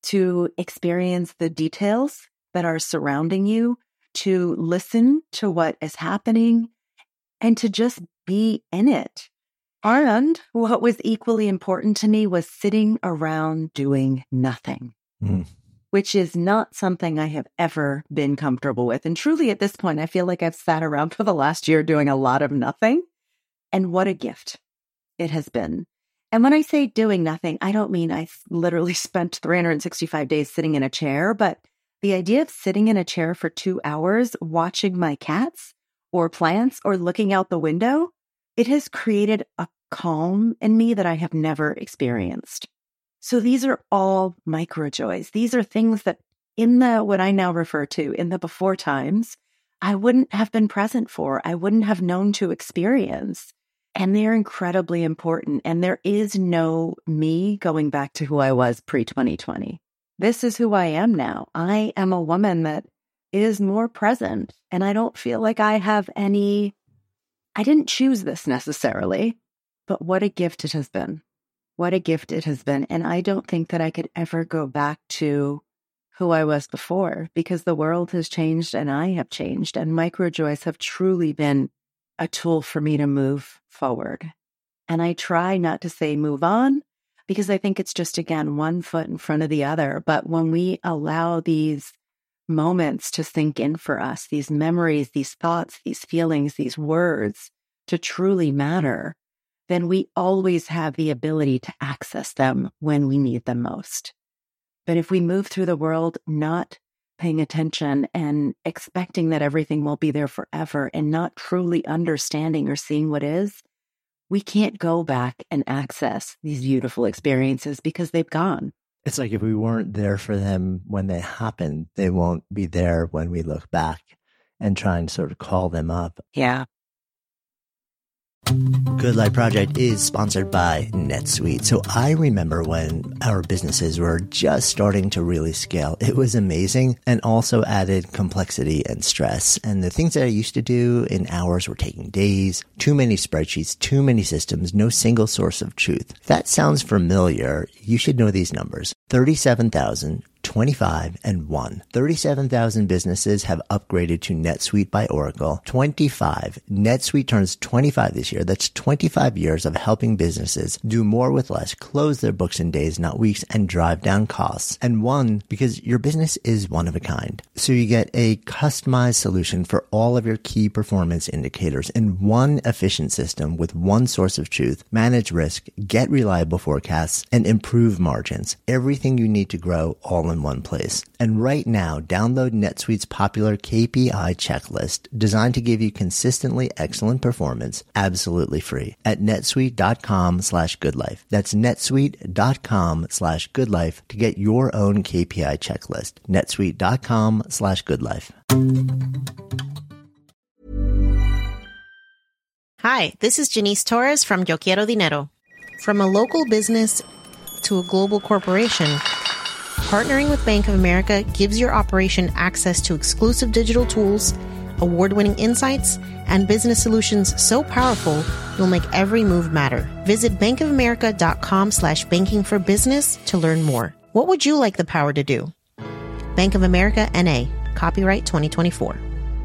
to experience the details that are surrounding you, to listen to what is happening, and to just be in it. And what was equally important to me was sitting around doing nothing, mm. which is not something I have ever been comfortable with. And truly at this point, I feel like I've sat around for the last year doing a lot of nothing. And what a gift it has been. And when I say doing nothing, I don't mean I literally spent three hundred sixty-five days sitting in a chair, but the idea of sitting in a chair for two hours, watching my cats or plants or looking out the window, it has created a calm in me that I have never experienced. So these are all microjoys. These are things that in the, what I now refer to in the before times, I wouldn't have been present for, I wouldn't have known to experience. And they're incredibly important. And there is no me going back to who I was pre twenty twenty. This is who I am now. I am a woman that is more present. And I don't feel like I have any, I didn't choose this necessarily, but what a gift it has been. What a gift it has been. And I don't think that I could ever go back to who I was before, because the world has changed and I have changed. And microjoys have truly been a tool for me to move forward. And I try not to say move on, because I think it's just, again, one foot in front of the other. But when we allow these moments to sink in for us, these memories, these thoughts, these feelings, these words to truly matter, then we always have the ability to access them when we need them most. But if we move through the world not paying attention and expecting that everything will be there forever and not truly understanding or seeing what is, we can't go back and access these beautiful experiences because they've gone. It's like if we weren't there for them when they happened, they won't be there when we look back and try and sort of call them up. Yeah. Good Life Project is sponsored by NetSuite. So I remember when our businesses were just starting to really scale. It was amazing and also added complexity and stress. And the things that I used to do in hours were taking days, too many spreadsheets, too many systems, no single source of truth. If that sounds familiar, you should know these numbers. thirty-seven thousand, twenty-five, and one. thirty-seven thousand businesses have upgraded to NetSuite by Oracle. twenty-five. NetSuite turns twenty-five this year. That's twenty-five years of helping businesses do more with less, close their books in days, not weeks, and drive down costs. And one, because your business is one of a kind. So you get a customized solution for all of your key performance indicators in one efficient system with one source of truth, manage risk, get reliable forecasts, and improve margins. Everything you need to grow all in one place. And right now, download NetSuite's popular K P I checklist designed to give you consistently excellent performance absolutely free at netsuite.com slash goodlife. That's netsuite.com slash goodlife to get your own K P I checklist. netsuite.com slash goodlife. Hi, this is Janice Torres from Yo Quiero Dinero. From a local business to a global corporation, partnering with Bank of America gives your operation access to exclusive digital tools, award-winning insights, and business solutions so powerful you'll make every move matter. Visit bankofamerica.com slash banking for business to learn more. What would you like the power to do? Bank of America, N A. Copyright twenty twenty-four.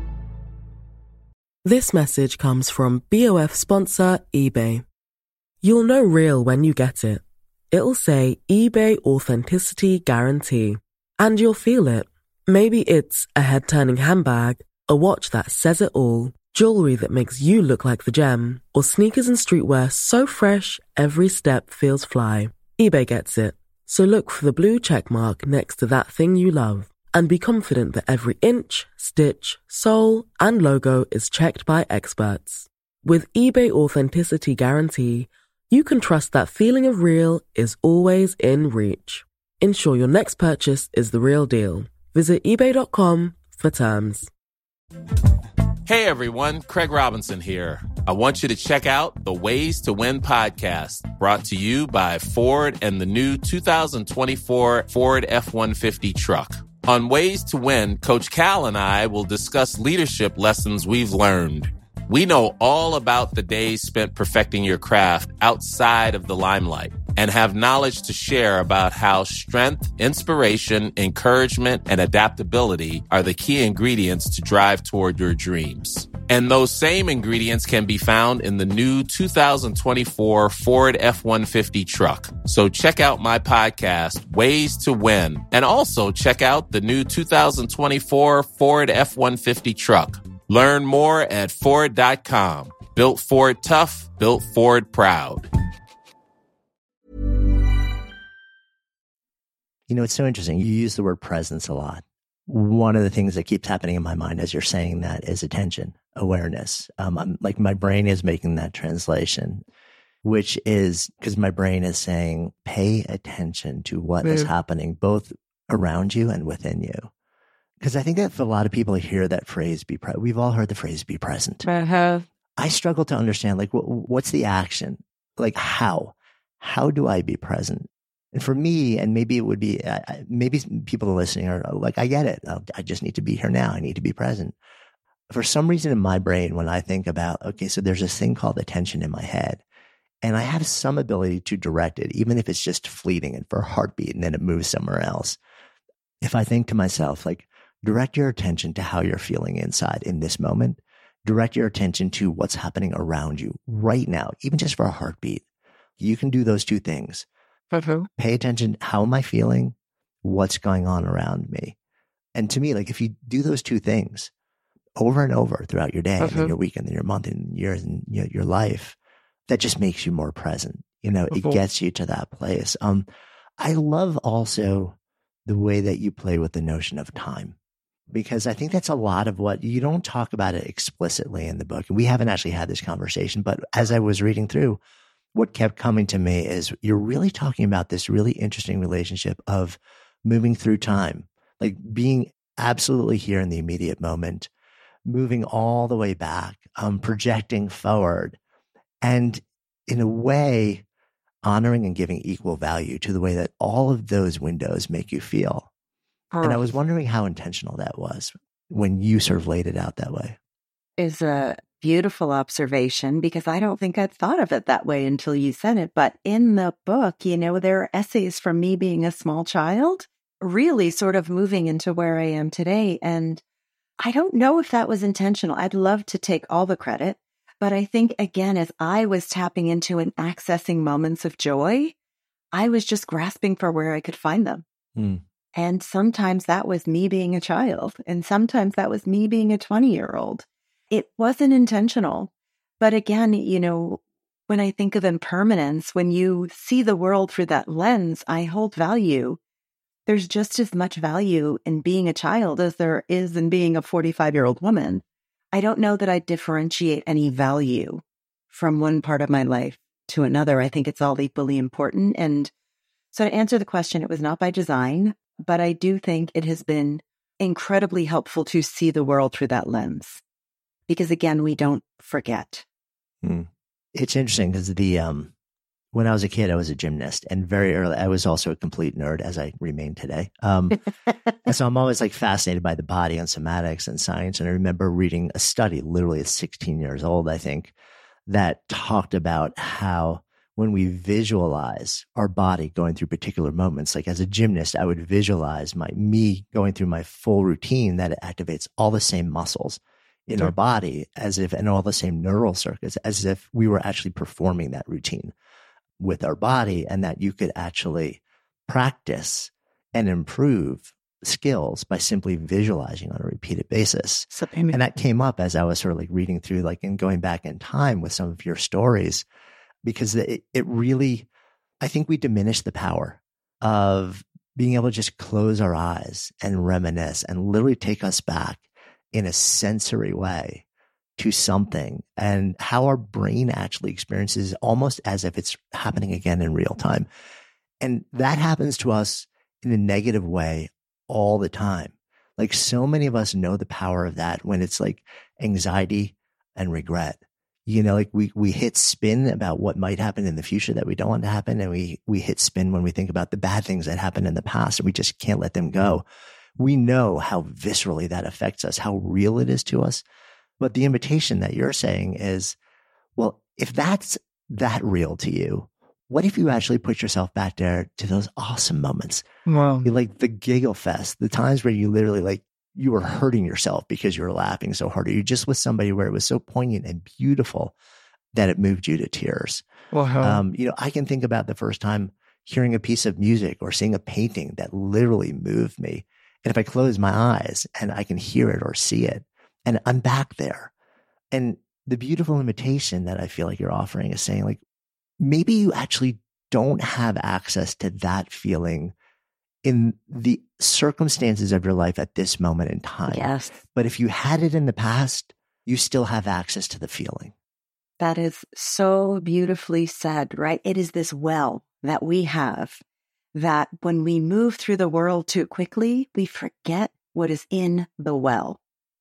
This message comes from B O F sponsor eBay. You'll know real when you get it. It'll say eBay Authenticity Guarantee. And you'll feel it. Maybe it's a head-turning handbag, a watch that says it all, jewelry that makes you look like the gem, or sneakers and streetwear so fresh every step feels fly. eBay gets it. So look for the blue check mark next to that thing you love. And be confident that every inch, stitch, sole, and logo is checked by experts. With eBay Authenticity Guarantee, you can trust that feeling of real is always in reach. Ensure your next purchase is the real deal. Visit ebay dot com for terms. Hey everyone, Craig Robinson here. I want you to check out the Ways to Win podcast, brought to you by Ford and the new two thousand twenty-four Ford F one fifty truck. On Ways to Win, Coach Cal and I will discuss leadership lessons we've learned. We know all about the days spent perfecting your craft outside of the limelight and have knowledge to share about how strength, inspiration, encouragement, and adaptability are the key ingredients to drive toward your dreams. And those same ingredients can be found in the new two thousand twenty-four Ford F one fifty truck. So check out my podcast, Ways to Win, and also check out the new two thousand twenty-four Ford F one fifty truck. Learn more at Ford dot com. Built Ford tough, built Ford proud. You know, it's so interesting. You use the word presence a lot. One of the things that keeps happening in my mind as you're saying that is attention, awareness. Um, I'm like, my brain is making that translation, which is because my brain is saying, pay attention to what mm. is happening both around you and within you. Because I think that for a lot of people hear that phrase, be pre- we've all heard the phrase, be present. Uh-huh. I struggle to understand, like, what, what's the action? Like, how? How do I be present? And for me, and maybe it would be, uh, maybe people listening are like, I get it. I'll, I just need to be here now. I need to be present. For some reason in my brain, when I think about, okay, so there's this thing called attention in my head, and I have some ability to direct it, even if it's just fleeting and for a heartbeat, and then it moves somewhere else. If I think to myself, like, direct your attention to how you're feeling inside in this moment, direct your attention to what's happening around you right now, even just for a heartbeat. You can do those two things. Mm-hmm. Pay attention. How am I feeling? What's going on around me? And to me, like, if you do those two things over and over throughout your day, mm-hmm. and your week, and your month, and your and your, your life, that just makes you more present. You know, mm-hmm. it gets you to that place. Um, I love also the way that you play with the notion of time. because I think that's a lot of what you don't talk about it explicitly in the book. We haven't actually had this conversation, but as I was reading through, what kept coming to me is you're really talking about this really interesting relationship of moving through time, like being absolutely here in the immediate moment, moving all the way back, um, projecting forward, and in a way, honoring and giving equal value to the way that all of those windows make you feel. Oh. And I was wondering how intentional that was when you sort of laid it out that way. Is a beautiful observation, because I don't think I'd thought of it that way until you said it. But in the book, you know, there are essays from me being a small child, really sort of moving into where I am today. And I don't know if that was intentional. I'd love to take all the credit. But I think, again, as I was tapping into and accessing moments of joy, I was just grasping for where I could find them. Mm. And sometimes that was me being a child. And sometimes that was me being a twenty-year-old. It wasn't intentional. But again, you know, when I think of impermanence, when you see the world through that lens, I hold value. There's just as much value in being a child as there is in being a forty-five-year-old woman. I don't know that I differentiate any value from one part of my life to another. I think it's all equally important. And so to answer the question, it was not by design, but I do think it has been incredibly helpful to see the world through that lens. Because again, we don't forget. Hmm. It's interesting because the um, when I was a kid, I was a gymnast, and very early, I was also a complete nerd, as I remain today. Um, and so I'm always like fascinated by the body and somatics and science. And I remember reading a study, literally at sixteen years old, I think, that talked about how when we visualize our body going through particular moments, like as a gymnast, I would visualize my me going through my full routine, that it activates all the same muscles in our body, as if, and all the same neural circuits, as if we were actually performing that routine with our body, and that you could actually practice and improve skills by simply visualizing on a repeated basis. So, and that came up as I was sort of like reading through, like, and going back in time with some of your stories, because it, it really, I think we diminish the power of being able to just close our eyes and reminisce and literally take us back in a sensory way to something, and how our brain actually experiences almost as if it's happening again in real time. And that happens to us in a negative way all the time. Like, so many of us know the power of that when it's like anxiety and regret. You know, like we, we hit spin about what might happen in the future that we don't want to happen. And we, we hit spin when we think about the bad things that happened in the past, and we just can't let them go. We know how viscerally that affects us, how real it is to us. But the invitation that you're saying is, well, if that's that real to you, what if you actually put yourself back there to those awesome moments? Wow. Like the giggle fest, the times where you literally like, you were hurting yourself because you were laughing so hard, or you just with somebody where it was so poignant and beautiful that it moved you to tears. Wow. Um, you know, I can think about the first time hearing a piece of music or seeing a painting that literally moved me. And if I close my eyes and I can hear it or see it, and I'm back there. And the beautiful invitation that I feel like you're offering is saying, like, maybe you actually don't have access to that feeling in the circumstances of your life at this moment in time. Yes. But if you had it in the past, you still have access to the feeling. That is so beautifully said, right? It is this well that we have, that when we move through the world too quickly, we forget what is in the well.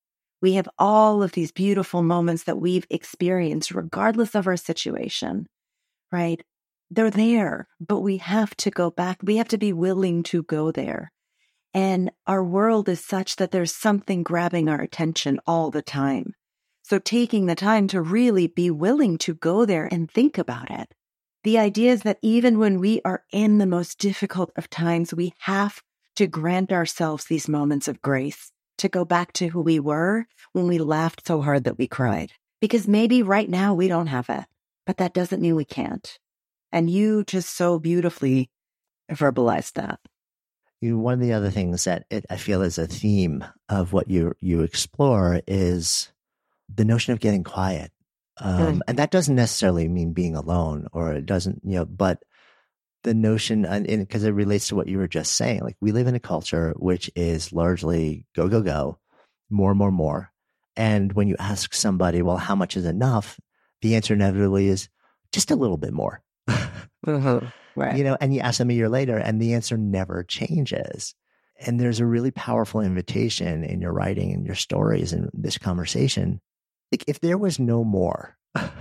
We have all of these beautiful moments that we've experienced, regardless of our situation, right? They're there, but we have to go back. We have to be willing to go there. And our world is such that there's something grabbing our attention all the time. So taking the time to really be willing to go there and think about it. The idea is that even when we are in the most difficult of times, we have to grant ourselves these moments of grace, to go back to who we were when we laughed so hard that we cried. Because maybe right now we don't have it, but that doesn't mean we can't. And you just so beautifully verbalized that. You know, one of the other things that it, I feel is a theme of what you you explore is the notion of getting quiet. Um, mm. And that doesn't necessarily mean being alone, or it doesn't, you know, but the notion, and because it relates to what you were just saying, like we live in a culture which is largely go, go, go, more, more, more. And when you ask somebody, well, how much is enough? The answer inevitably is just a little bit more. Mm-hmm. Right. You know, and you ask them a year later and the answer never changes. And there's a really powerful invitation in your writing and your stories and this conversation. Like if there was no more,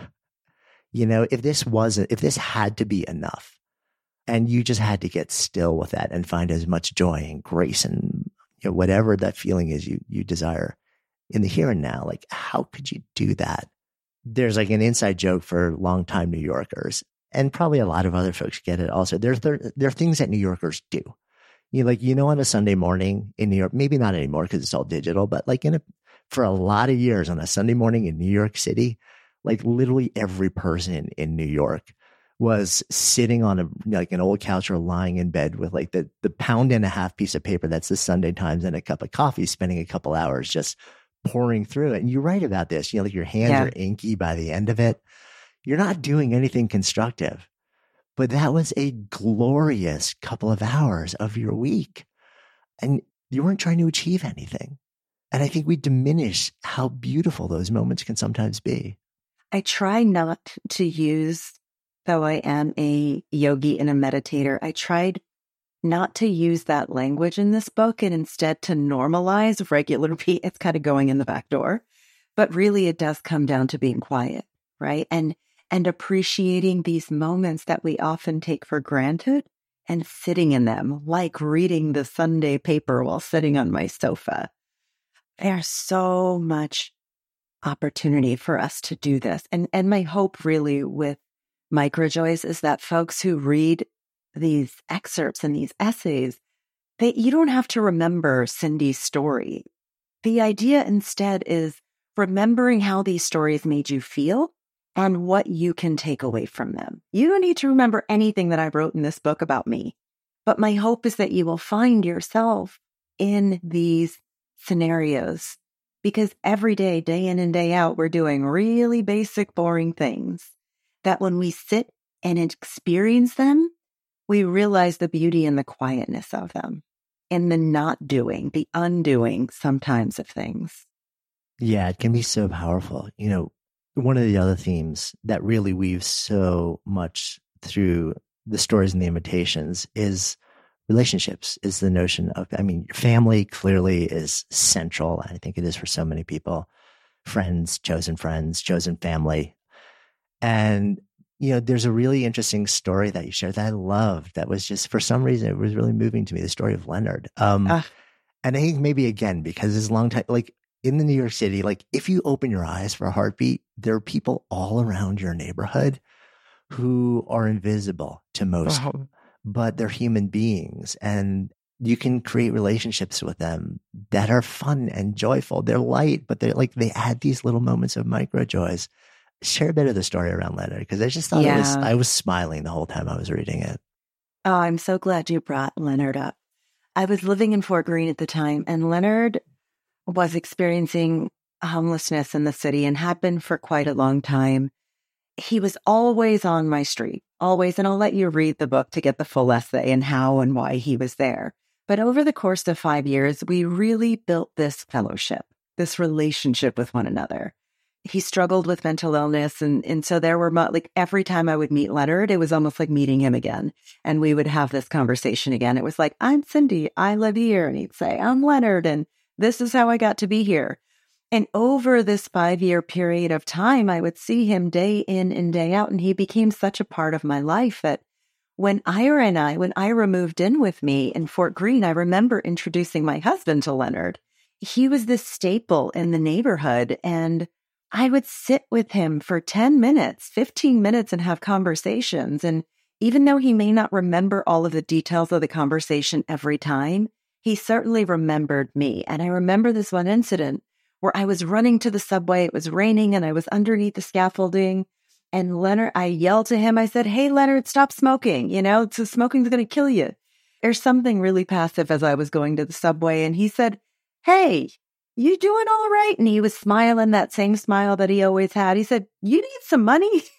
you know, if this wasn't, if this had to be enough and you just had to get still with that and find as much joy and grace and you know, whatever that feeling is you, you desire in the here and now, like how could you do that? There's like an inside joke for longtime New Yorkers, and probably a lot of other folks get it also. There, there, there are things that New Yorkers do. You know, like, you know, on a Sunday morning in New York, maybe not anymore because it's all digital, but like in a, for a lot of years on a Sunday morning in New York City, like literally every person in New York was sitting on a, like an old couch or lying in bed with like the, the pound and a half piece of paper that's the Sunday Times and a cup of coffee, spending a couple hours just pouring through it. And you write about this, you know, like your hands yeah. are inky by the end of it. You're not doing anything constructive, but that was a glorious couple of hours of your week. And you weren't trying to achieve anything. And I think we diminish how beautiful those moments can sometimes be. I try not to use, though I am a yogi and a meditator, I tried not to use that language in this book and instead to normalize regular pe It's kind of going in the back door, but really it does come down to being quiet, right? And and appreciating these moments that we often take for granted and sitting in them, like reading the Sunday paper while sitting on my sofa. There's so much opportunity for us to do this. And and my hope really with Microjoys is that folks who read these excerpts and these essays, they, you don't have to remember Cindy's story. The idea instead is remembering how these stories made you feel and what you can take away from them. You don't need to remember anything that I wrote in this book about me, but my hope is that you will find yourself in these scenarios, because every day, day in and day out, we're doing really basic, boring things that when we sit and experience them, we realize the beauty and the quietness of them and the not doing, the undoing sometimes of things. Yeah, it can be so powerful. You know, one of the other themes that really weaves so much through the stories and the invitations is relationships, is the notion of, I mean, family clearly is central. I think it is for so many people. Friends, chosen friends, chosen family. And, you know, there's a really interesting story that you shared that I loved. That was just, for some reason, it was really moving to me, the story of Leonard. Um, uh. And I think maybe, again, because it's a long time, like, in the New York City, like if you open your eyes for a heartbeat, there are people all around your neighborhood who are invisible to most, wow. but they're human beings, and you can create relationships with them that are fun and joyful. They're light, but they're like, they add these little moments of micro joys. Share a bit of the story around Leonard, because I just thought yeah. it was, I was smiling the whole time I was reading it. Oh, I'm so glad you brought Leonard up. I was living in Fort Greene at the time, and Leonard was experiencing homelessness in the city and had been for quite a long time. He was always on my street, always. And I'll let you read the book to get the full essay and how and why he was there. But over the course of five years, we really built this fellowship, this relationship with one another. He struggled with mental illness. And, and so there were, like, every time I would meet Leonard, it was almost like meeting him again. And we would have this conversation again. It was like, I'm Cindy, I live here. And he'd say, I'm Leonard, and this is how I got to be here. And over this five-year period of time, I would see him day in and day out. And he became such a part of my life that when Ira and I, when Ira moved in with me in Fort Greene, I remember introducing my husband to Leonard. He was this staple in the neighborhood. And I would sit with him for ten minutes, fifteen minutes and have conversations. And even though he may not remember all of the details of the conversation every time, he certainly remembered me. And I remember this one incident where I was running to the subway. It was raining and I was underneath the scaffolding. And Leonard, I yelled to him. I said, hey, Leonard, stop smoking. You know, so smoking's going to kill you. There's something really passive as I was going to the subway. And he said, hey, you doing all right? And he was smiling, that same smile that he always had. He said, you need some money?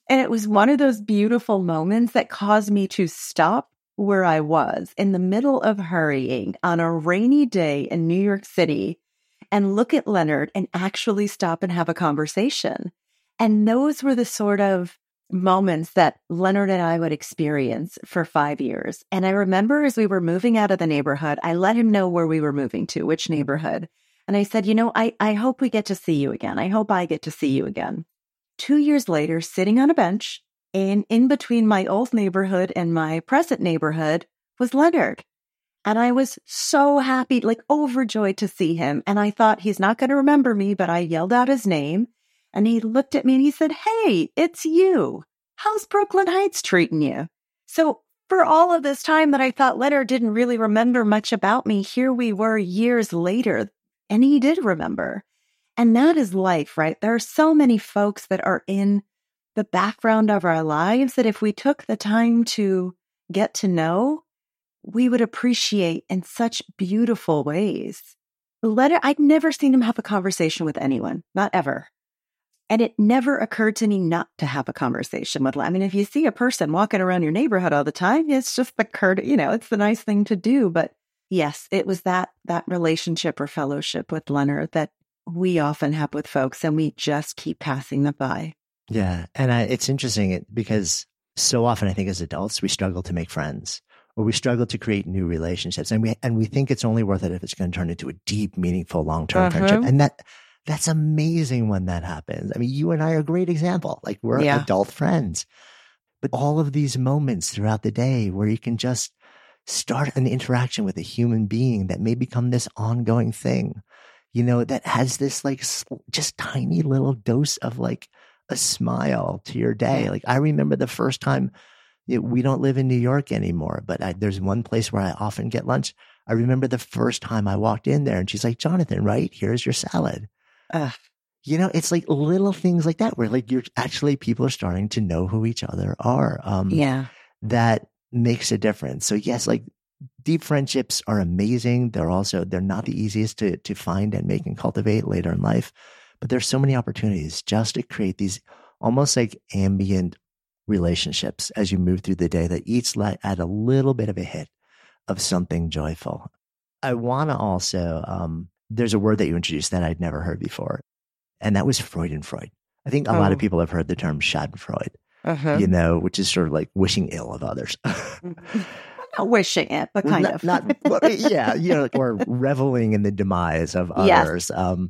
And it was one of those beautiful moments that caused me to stop where I was in the middle of hurrying on a rainy day in New York City and look at Leonard and actually stop and have a conversation. And those were the sort of moments that Leonard and I would experience for five years. And I remember as we were moving out of the neighborhood, I let him know where we were moving to, which neighborhood. And I said, you know, I, I hope we get to see you again. I hope I get to see you again. Two years later, sitting on a bench and in between my old neighborhood and my present neighborhood was Leonard. And I was so happy, like overjoyed to see him. And I thought he's not going to remember me, but I yelled out his name. And he looked at me and he said, hey, it's you. How's Brooklyn Heights treating you? So for all of this time that I thought Leonard didn't really remember much about me, here we were years later, and he did remember. And that is life, right? There are so many folks that are in the background of our lives that if we took the time to get to know, we would appreciate in such beautiful ways. Leonard, I'd never seen him have a conversation with anyone, not ever. And it never occurred to me not to have a conversation with Leonard. I mean, if you see a person walking around your neighborhood all the time, it's just the curt, you know, it's the nice thing to do. But yes, it was that that relationship or fellowship with Leonard that we often have with folks, and we just keep passing them by. Yeah. And I, it's interesting because so often I think as adults, we struggle to make friends or we struggle to create new relationships. And we, and we think it's only worth it if it's going to turn into a deep, meaningful, long-term uh-huh. friendship. And that, that's amazing when that happens. I mean, you and I are a great example. Like we're yeah. adult friends, but all of these moments throughout the day where you can just start an interaction with a human being that may become this ongoing thing, you know, that has this like just tiny little dose of like a smile to your day. Like I remember the first time, you know, we don't live in New York anymore, but I, there's one place where I often get lunch. I remember the first time I walked in there and she's like, Jonathan, right? Here's your salad. Uh, you know, it's like little things like that where like you're actually, people are starting to know who each other are. Um, yeah. That makes a difference. So yes, like deep friendships are amazing. They're also, they're not the easiest to, to find and make and cultivate later in life, but there's so many opportunities just to create these almost like ambient relationships as you move through the day that each let add a little bit of a hit of something joyful. I want to also, um, there's a word that you introduced that I'd never heard before, and that was Freudenfreud. I think a oh. lot of people have heard the term Schadenfreude, uh-huh. you know, which is sort of like wishing ill of others. Not wishing it, but kind not, of. not, well, yeah, you know, or reveling in the demise of others. Yes. Um,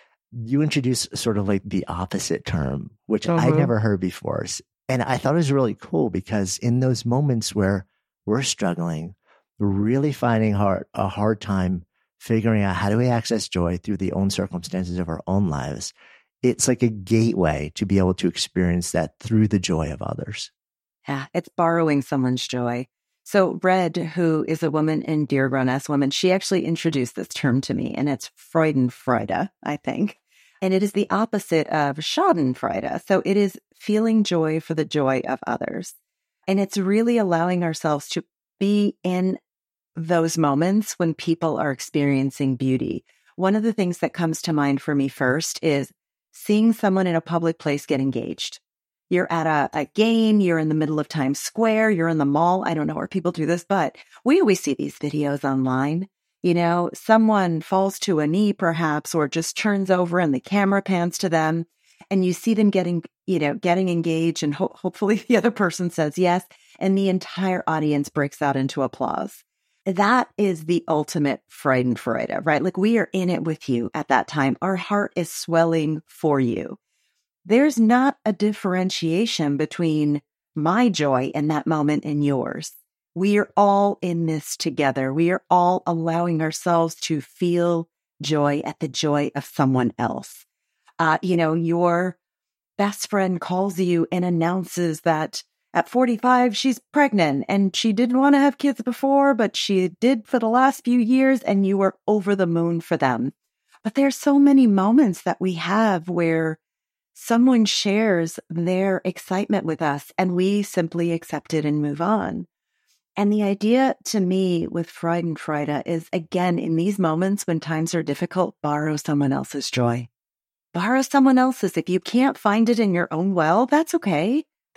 you introduced sort of like the opposite term, which uh-huh. I'd never heard before. And I thought it was really cool because in those moments where we're struggling, we're really finding hard, a hard time figuring out how do we access joy through the own circumstances of our own lives. It's like a gateway to be able to experience that through the joy of others. Yeah, it's borrowing someone's joy. So Red, who is a woman in Dear Grown-Ass Women, she actually introduced this term to me, and it's Freudenfreude, I think. And it is the opposite of Schadenfreude. So it is feeling joy for the joy of others. And it's really allowing ourselves to be in those moments when people are experiencing beauty. One of the things that comes to mind for me first is seeing someone in a public place get engaged. You're at a, a game, you're in the middle of Times Square, you're in the mall. I don't know where people do this, but we always see these videos online. You know, someone falls to a knee perhaps, or just turns over and the camera pans to them and you see them getting, you know, getting engaged, and ho- hopefully the other person says yes. And the entire audience breaks out into applause. That is the ultimate Freudenfreude, right? Like we are in it with you at that time. Our heart is swelling for you. There's not a differentiation between my joy in that moment and yours. We are all in this together. We are all allowing ourselves to feel joy at the joy of someone else. Uh, you know, your best friend calls you and announces that at forty-five, she's pregnant and she didn't want to have kids before, but she did for the last few years, and you were over the moon for them. But there's so many moments that we have where someone shares their excitement with us and we simply accept it and move on. And the idea to me with Freudenfreude is, again, in these moments when times are difficult, borrow someone else's joy. Borrow someone else's. If you can't find it in your own well, that's okay.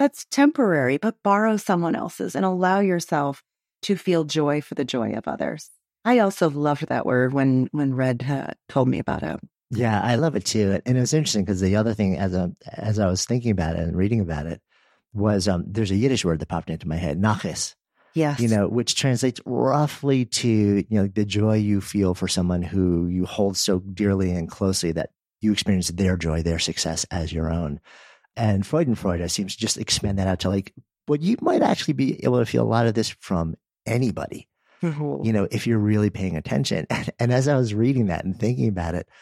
that's temporary, but borrow someone else's and allow yourself to feel joy for the joy of others. I also loved that word when, when Red uh, told me about it. Yeah, I love it too. And it was interesting because the other thing, as a, as I was thinking about it and reading about it, was um, there's a Yiddish word that popped into my head, naches. Yes. You know, which translates roughly to, you know, the joy you feel for someone who you hold so dearly and closely that you experience their joy, their success as your own. And Freudenfreude seems to just expand that out to like, but you might actually be able to feel a lot of this from anybody, Mm-hmm. you know, if you're really paying attention. And, and as I was reading that and thinking about it,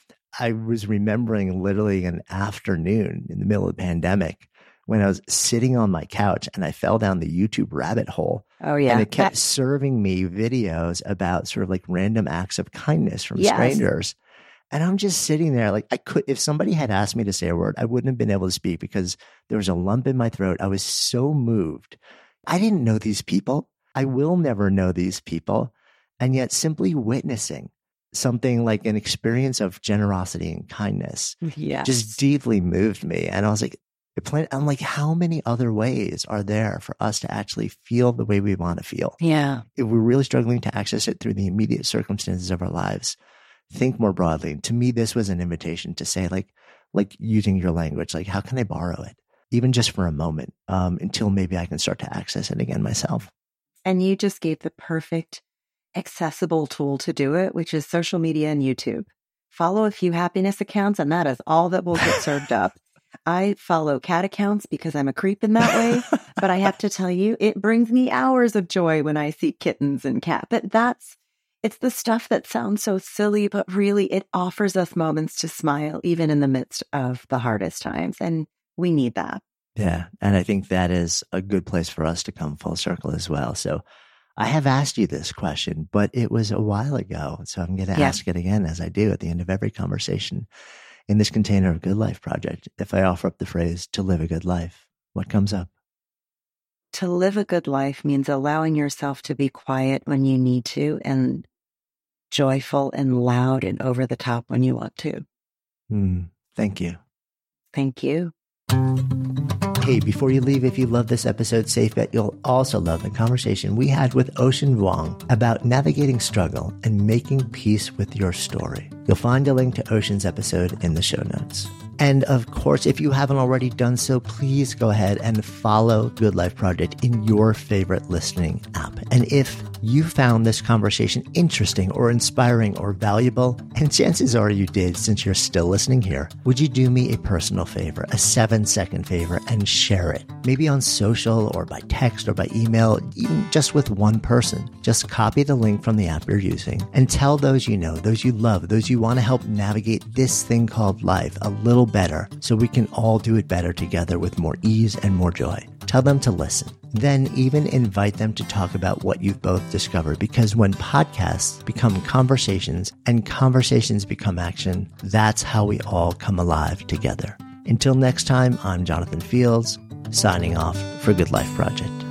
I was remembering literally an afternoon in the middle of the pandemic when I was sitting on my couch and I fell down the YouTube rabbit hole. Oh, yeah. And it kept That- serving me videos about sort of like random acts of kindness from Yes. strangers. And I'm just sitting there like I could, if somebody had asked me to say a word, I wouldn't have been able to speak because there was a lump in my throat. I was so moved. I didn't know these people. I will never know these people. And yet simply witnessing something like an experience of generosity and kindness Yes. just deeply moved me. And I was like, I'm like, how many other ways are there for us to actually feel the way we want to feel? Yeah. If we're really struggling to access it through the immediate circumstances of our lives, think more broadly. To me, this was an invitation to say, like, like using your language, like, how can I borrow it, even just for a moment, um, until maybe I can start to access it again myself. And you just gave the perfect accessible tool to do it, which is social media and YouTube. Follow a few happiness accounts, and that is all that will get served up. I follow cat accounts because I'm a creep in that way, but I have to tell you, it brings me hours of joy when I see kittens and cat. But that's, it's the stuff that sounds so silly, but really it offers us moments to smile, even in the midst of the hardest times. And we need that. Yeah. And I think that is a good place for us to come full circle as well. So I have asked you this question, but it was a while ago. So I'm going to Yeah. ask it again, as I do at the end of every conversation. In this container of Good Life Project, if I offer up the phrase to live a good life, what comes up? To live a good life means allowing yourself to be quiet when you need to and joyful and loud and over the top when you want to. Hmm. Thank you. Thank you. Hey, before you leave, if you love this episode, safe bet you'll also love the conversation we had with Ocean Vuong about navigating struggle and making peace with your story. You'll find a link to Ocean's episode in the show notes. And of course, if you haven't already done so, please go ahead and follow Good Life Project in your favorite listening app. And if you found this conversation interesting or inspiring or valuable, and chances are you did since you're still listening here, would you do me a personal favor, a seven second favor, and share it? Maybe on social or by text or by email, even just with one person. Just copy the link from the app you're using and tell those you know, those you love, those you want to help navigate this thing called life a little better so we can all do it better together with more ease and more joy. Tell them to listen. Then even invite them to talk about what you've both discovered, because when podcasts become conversations and conversations become action, that's how we all come alive together. Until next time, I'm Jonathan Fields, signing off for Good Life Project.